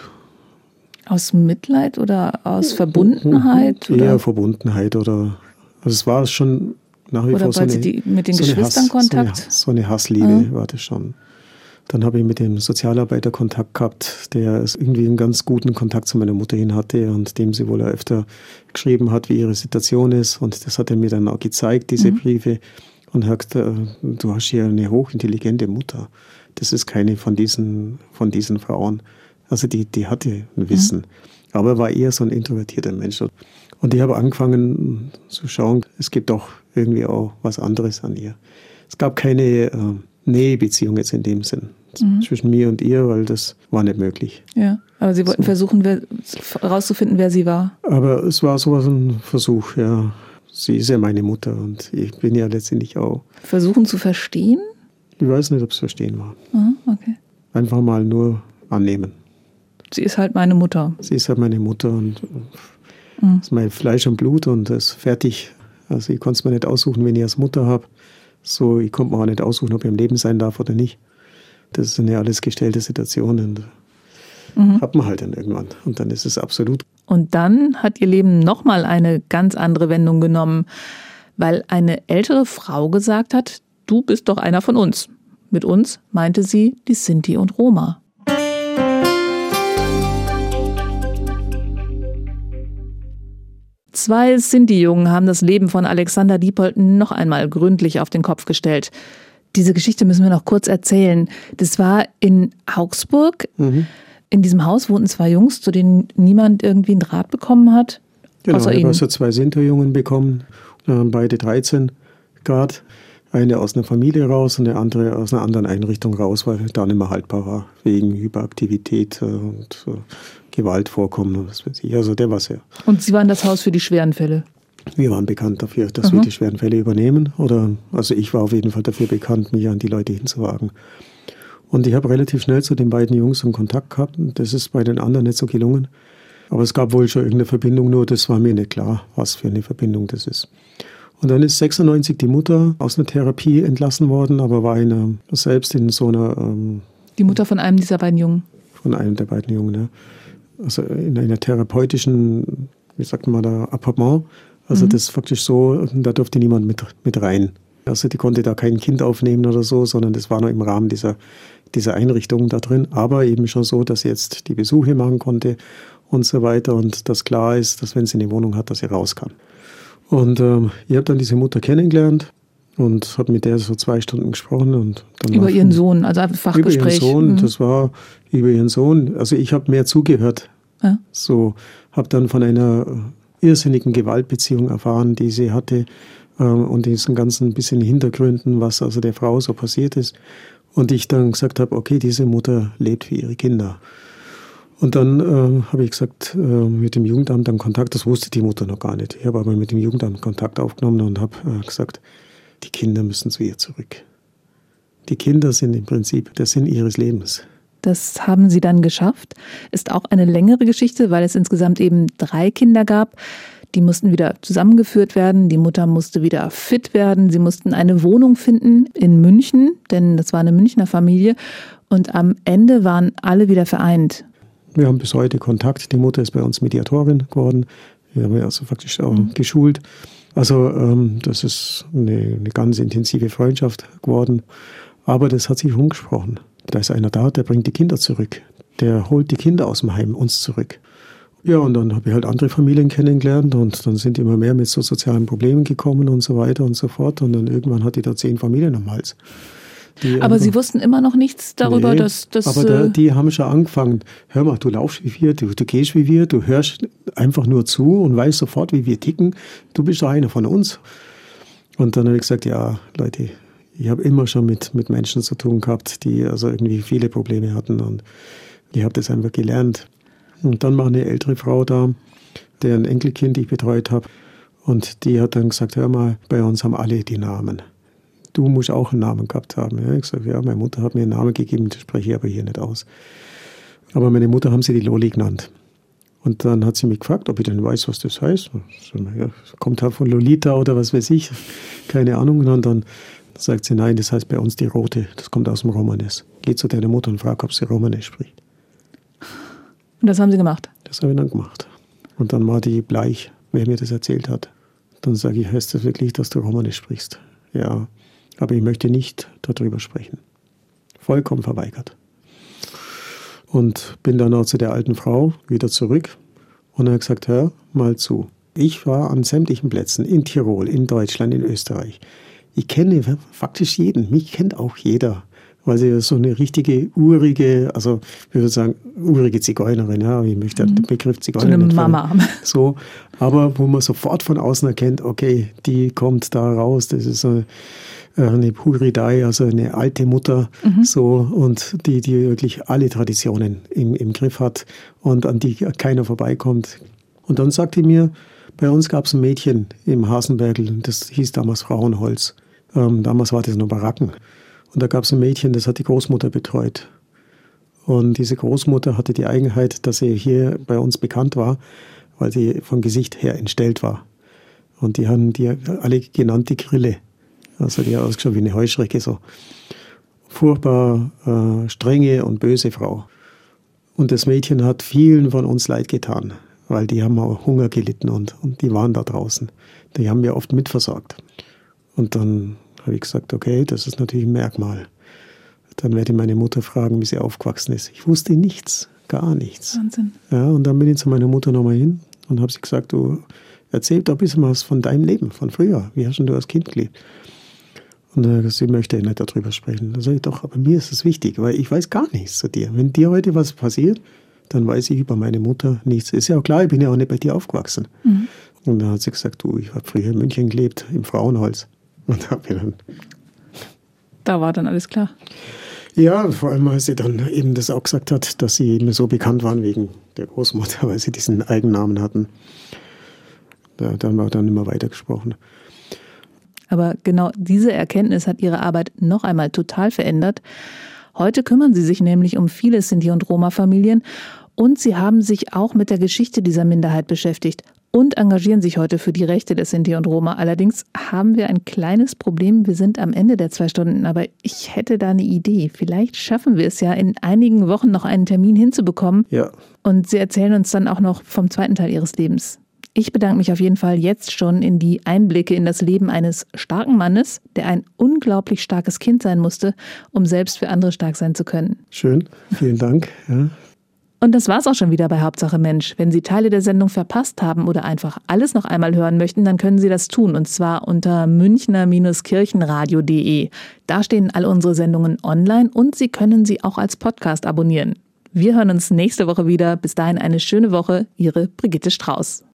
[SPEAKER 1] Aus Mitleid oder aus Verbundenheit?
[SPEAKER 2] Eher oder? Verbundenheit oder, also es war schon nach wie
[SPEAKER 1] oder
[SPEAKER 2] vor so
[SPEAKER 1] eine, mit den so Geschwistern Kontakt?
[SPEAKER 2] So eine Hassliebe war das schon. Dann habe ich mit dem Sozialarbeiter Kontakt gehabt, der irgendwie einen ganz guten Kontakt zu meiner Mutter hin hatte und dem sie wohl öfter geschrieben hat, wie ihre Situation ist. Und das hat er mir dann auch gezeigt, diese Briefe. Und er hat gesagt, du hast hier eine hochintelligente Mutter. Das ist keine von diesen Frauen. Also die hatte ein Wissen. Aber er war eher so ein introvertierter Mensch. Und ich habe angefangen zu schauen, es gibt doch irgendwie auch was anderes an ihr. Es gab keine Nähebeziehung jetzt in dem Sinn zwischen mir und ihr, weil das war nicht möglich.
[SPEAKER 1] Ja, aber Sie wollten versuchen, herauszufinden, wer sie war.
[SPEAKER 2] Aber es war sowas ein Versuch, ja. Sie ist ja meine Mutter und ich bin ja letztendlich auch.
[SPEAKER 1] Versuchen zu verstehen?
[SPEAKER 2] Ich weiß nicht, ob es verstehen war.
[SPEAKER 1] Okay.
[SPEAKER 2] Einfach mal nur annehmen.
[SPEAKER 1] Sie ist halt meine Mutter.
[SPEAKER 2] Sie ist halt meine Mutter und ist mein Fleisch und Blut und ist fertig. Also ich konnte es mir nicht aussuchen, wenn ich als Mutter habe. So, ich konnte mir auch nicht aussuchen, ob ich am Leben sein darf oder nicht. Das sind ja alles gestellte Situationen. Hat man halt dann irgendwann. Und dann ist es absolut.
[SPEAKER 1] Und dann hat ihr Leben nochmal eine ganz andere Wendung genommen, weil eine ältere Frau gesagt hat, du bist doch einer von uns. Mit uns meinte sie die Sinti und Roma. Zwei Sinti-Jungen haben das Leben von Alexander Diepold noch einmal gründlich auf den Kopf gestellt. Diese Geschichte müssen wir noch kurz erzählen. Das war in Augsburg. In diesem Haus wohnten zwei Jungs, zu denen niemand irgendwie einen Draht bekommen hat.
[SPEAKER 2] Genau,
[SPEAKER 1] außer
[SPEAKER 2] ich habe
[SPEAKER 1] ihnen.
[SPEAKER 2] so zwei Sinti-Jungen bekommen, beide 13 Grad. Eine aus einer Familie raus und der andere aus einer anderen Einrichtung raus, weil da nicht mehr haltbar war, wegen Hyperaktivität und Gewaltvorkommen und was weiß ich. Also der war sehr.
[SPEAKER 1] Und Sie waren das Haus für die schweren Fälle?
[SPEAKER 2] Wir waren bekannt dafür, dass wir die schweren Fälle übernehmen. Also ich war auf jeden Fall dafür bekannt, mich an die Leute hinzuwagen. Und ich habe relativ schnell zu den beiden Jungs einen Kontakt gehabt. Das ist bei den anderen nicht so gelungen. Aber es gab wohl schon irgendeine Verbindung, nur das war mir nicht klar, was für eine Verbindung das ist. Und dann ist 96 die Mutter aus einer Therapie entlassen worden, aber war selbst in so einer...
[SPEAKER 1] die Mutter von einem dieser beiden Jungen?
[SPEAKER 2] Von einem der beiden Jungen, ja. Also in einer therapeutischen, wie sagt man da, Appartement. Also das ist faktisch so, da durfte niemand mit rein. Also die konnte da kein Kind aufnehmen oder so, sondern das war nur im Rahmen dieser Einrichtung da drin. Aber eben schon so, dass sie jetzt die Besuche machen konnte und so weiter. Und dass klar ist, dass wenn sie eine Wohnung hat, dass sie raus kann. Und ich habe dann diese Mutter kennengelernt und habe mit der so 2 Stunden gesprochen. Und dann
[SPEAKER 1] über ihren Sohn, also ein Fachgespräch.
[SPEAKER 2] Über ihren Sohn, das war über ihren Sohn. Also ich habe mehr zugehört. Ja. So, habe dann von einer irrsinnigen Gewaltbeziehung erfahren, die sie hatte. Und diesen ganzen bisschen Hintergründen, was also der Frau so passiert ist. Und ich dann gesagt habe, okay, diese Mutter lebt für ihre Kinder. Und dann habe ich gesagt, mit dem Jugendamt dann Kontakt, das wusste die Mutter noch gar nicht. Ich habe aber mit dem Jugendamt Kontakt aufgenommen und habe gesagt, die Kinder müssen zu ihr zurück. Die Kinder sind im Prinzip der Sinn ihres Lebens.
[SPEAKER 1] Das haben Sie dann geschafft. Ist auch eine längere Geschichte, weil es insgesamt eben 3 Kinder gab. Die mussten wieder zusammengeführt werden, die Mutter musste wieder fit werden, sie mussten eine Wohnung finden in München, denn das war eine Münchner Familie und am Ende waren alle wieder vereint.
[SPEAKER 2] Wir haben bis heute Kontakt, die Mutter ist bei uns Mediatorin geworden, wir haben also faktisch auch geschult. Also das ist eine ganz intensive Freundschaft geworden, aber das hat sich umgesprochen. Da ist einer da, der bringt die Kinder zurück, der holt die Kinder aus dem Heim uns zurück. Ja, und dann habe ich halt andere Familien kennengelernt und dann sind immer mehr mit so sozialen Problemen gekommen und so weiter und so fort. Und dann irgendwann hatte ich da 10 Familien am Hals.
[SPEAKER 1] Aber Sie wussten immer noch nichts darüber,
[SPEAKER 2] nee,
[SPEAKER 1] dass...
[SPEAKER 2] Aber die haben schon angefangen, hör mal, du laufst wie wir, du gehst wie wir, du hörst einfach nur zu und weißt sofort, wie wir ticken. Du bist doch einer von uns. Und dann habe ich gesagt, ja, Leute, ich habe immer schon mit Menschen zu tun gehabt, die also irgendwie viele Probleme hatten und ich habe das einfach gelernt. Und dann war eine ältere Frau da, deren Enkelkind ich betreut habe. Und die hat dann gesagt, hör mal, bei uns haben alle die Namen. Du musst auch einen Namen gehabt haben. Ja, ich sage, ja, meine Mutter hat mir einen Namen gegeben, das spreche ich aber hier nicht aus. Aber meine Mutter haben sie die Loli genannt. Und dann hat sie mich gefragt, ob ich denn weiß, was das heißt. Ja, kommt halt von Lolita oder was weiß ich, keine Ahnung. Und dann sagt sie, nein, das heißt bei uns die Rote, das kommt aus dem Romanes. Geh zu deiner Mutter und frag, ob sie Romanes spricht.
[SPEAKER 1] Und das haben Sie gemacht?
[SPEAKER 2] Das habe ich dann gemacht. Und dann war die bleich, wer mir das erzählt hat. Dann sage ich, heißt das wirklich, dass du Romanisch sprichst? Ja, aber ich möchte nicht darüber sprechen. Vollkommen verweigert. Und bin dann auch zu der alten Frau wieder zurück und habe gesagt, hör mal zu. Ich war an sämtlichen Plätzen in Tirol, in Deutschland, in Österreich. Ich kenne faktisch jeden, mich kennt auch jeder. Weil sie so eine richtige urige, also ich würde sagen, urige Zigeunerin, ja, ich möchte den Begriff Zigeunerin nicht
[SPEAKER 1] Mama.
[SPEAKER 2] So, aber wo man sofort von außen erkennt, okay, die kommt da raus, das ist eine Puridai, also eine alte Mutter, so, und die wirklich alle Traditionen im Griff hat und an die keiner vorbeikommt. Und dann sagte mir, bei uns gab es ein Mädchen im Hasenbergl, das hieß damals Frauenholz. Damals war das nur Baracken. Und da gab es ein Mädchen, das hat die Großmutter betreut. Und diese Großmutter hatte die Eigenheit, dass sie hier bei uns bekannt war, weil sie vom Gesicht her entstellt war. Und die haben die alle genannt die Grille. Also die hat ausgeschaut wie eine Heuschrecke, so. Furchtbar strenge und böse Frau. Und das Mädchen hat vielen von uns leid getan, weil die haben auch Hunger gelitten und die waren da draußen. Die haben wir oft mitversorgt. Und dann habe ich gesagt, okay, das ist natürlich ein Merkmal. Dann werde ich meine Mutter fragen, wie sie aufgewachsen ist. Ich wusste nichts, gar nichts.
[SPEAKER 1] Wahnsinn.
[SPEAKER 2] Ja, und dann bin ich zu meiner Mutter nochmal hin und habe sie gesagt, du erzähl doch ein bisschen was von deinem Leben, von früher. Wie hast du als Kind gelebt? Und sie möchte nicht darüber sprechen. Dann sage ich, doch, aber mir ist es wichtig, weil ich weiß gar nichts zu dir. Wenn dir heute was passiert, dann weiß ich über meine Mutter nichts. Ist ja auch klar, ich bin ja auch nicht bei dir aufgewachsen. Und dann hat sie gesagt, du, ich habe früher in München gelebt, im Frauenholz. Und
[SPEAKER 1] da war dann alles klar.
[SPEAKER 2] Ja, vor allem, als sie dann eben das auch gesagt hat, dass sie eben so bekannt waren wegen der Großmutter, weil sie diesen Eigennamen hatten. Dann war dann immer weitergesprochen.
[SPEAKER 1] Aber genau diese Erkenntnis hat ihre Arbeit noch einmal total verändert. Heute kümmern sie sich nämlich um viele Sinti- und Roma-Familien und sie haben sich auch mit der Geschichte dieser Minderheit beschäftigt und engagieren sich heute für die Rechte der Sinti und Roma. Allerdings haben wir ein kleines Problem. Wir sind am Ende der 2 Stunden, aber ich hätte da eine Idee. Vielleicht schaffen wir es ja, in einigen Wochen noch einen Termin hinzubekommen.
[SPEAKER 2] Ja.
[SPEAKER 1] Und Sie erzählen uns dann auch noch vom zweiten Teil Ihres Lebens. Ich bedanke mich auf jeden Fall jetzt schon in die Einblicke in das Leben eines starken Mannes, der ein unglaublich starkes Kind sein musste, um selbst für andere stark sein zu können.
[SPEAKER 2] Schön, vielen Dank. Ja.
[SPEAKER 1] Und das war's auch schon wieder bei Hauptsache Mensch. Wenn Sie Teile der Sendung verpasst haben oder einfach alles noch einmal hören möchten, dann können Sie das tun. Und zwar unter münchner-kirchenradio.de. Da stehen all unsere Sendungen online und Sie können sie auch als Podcast abonnieren. Wir hören uns nächste Woche wieder. Bis dahin eine schöne Woche. Ihre Brigitte Strauß.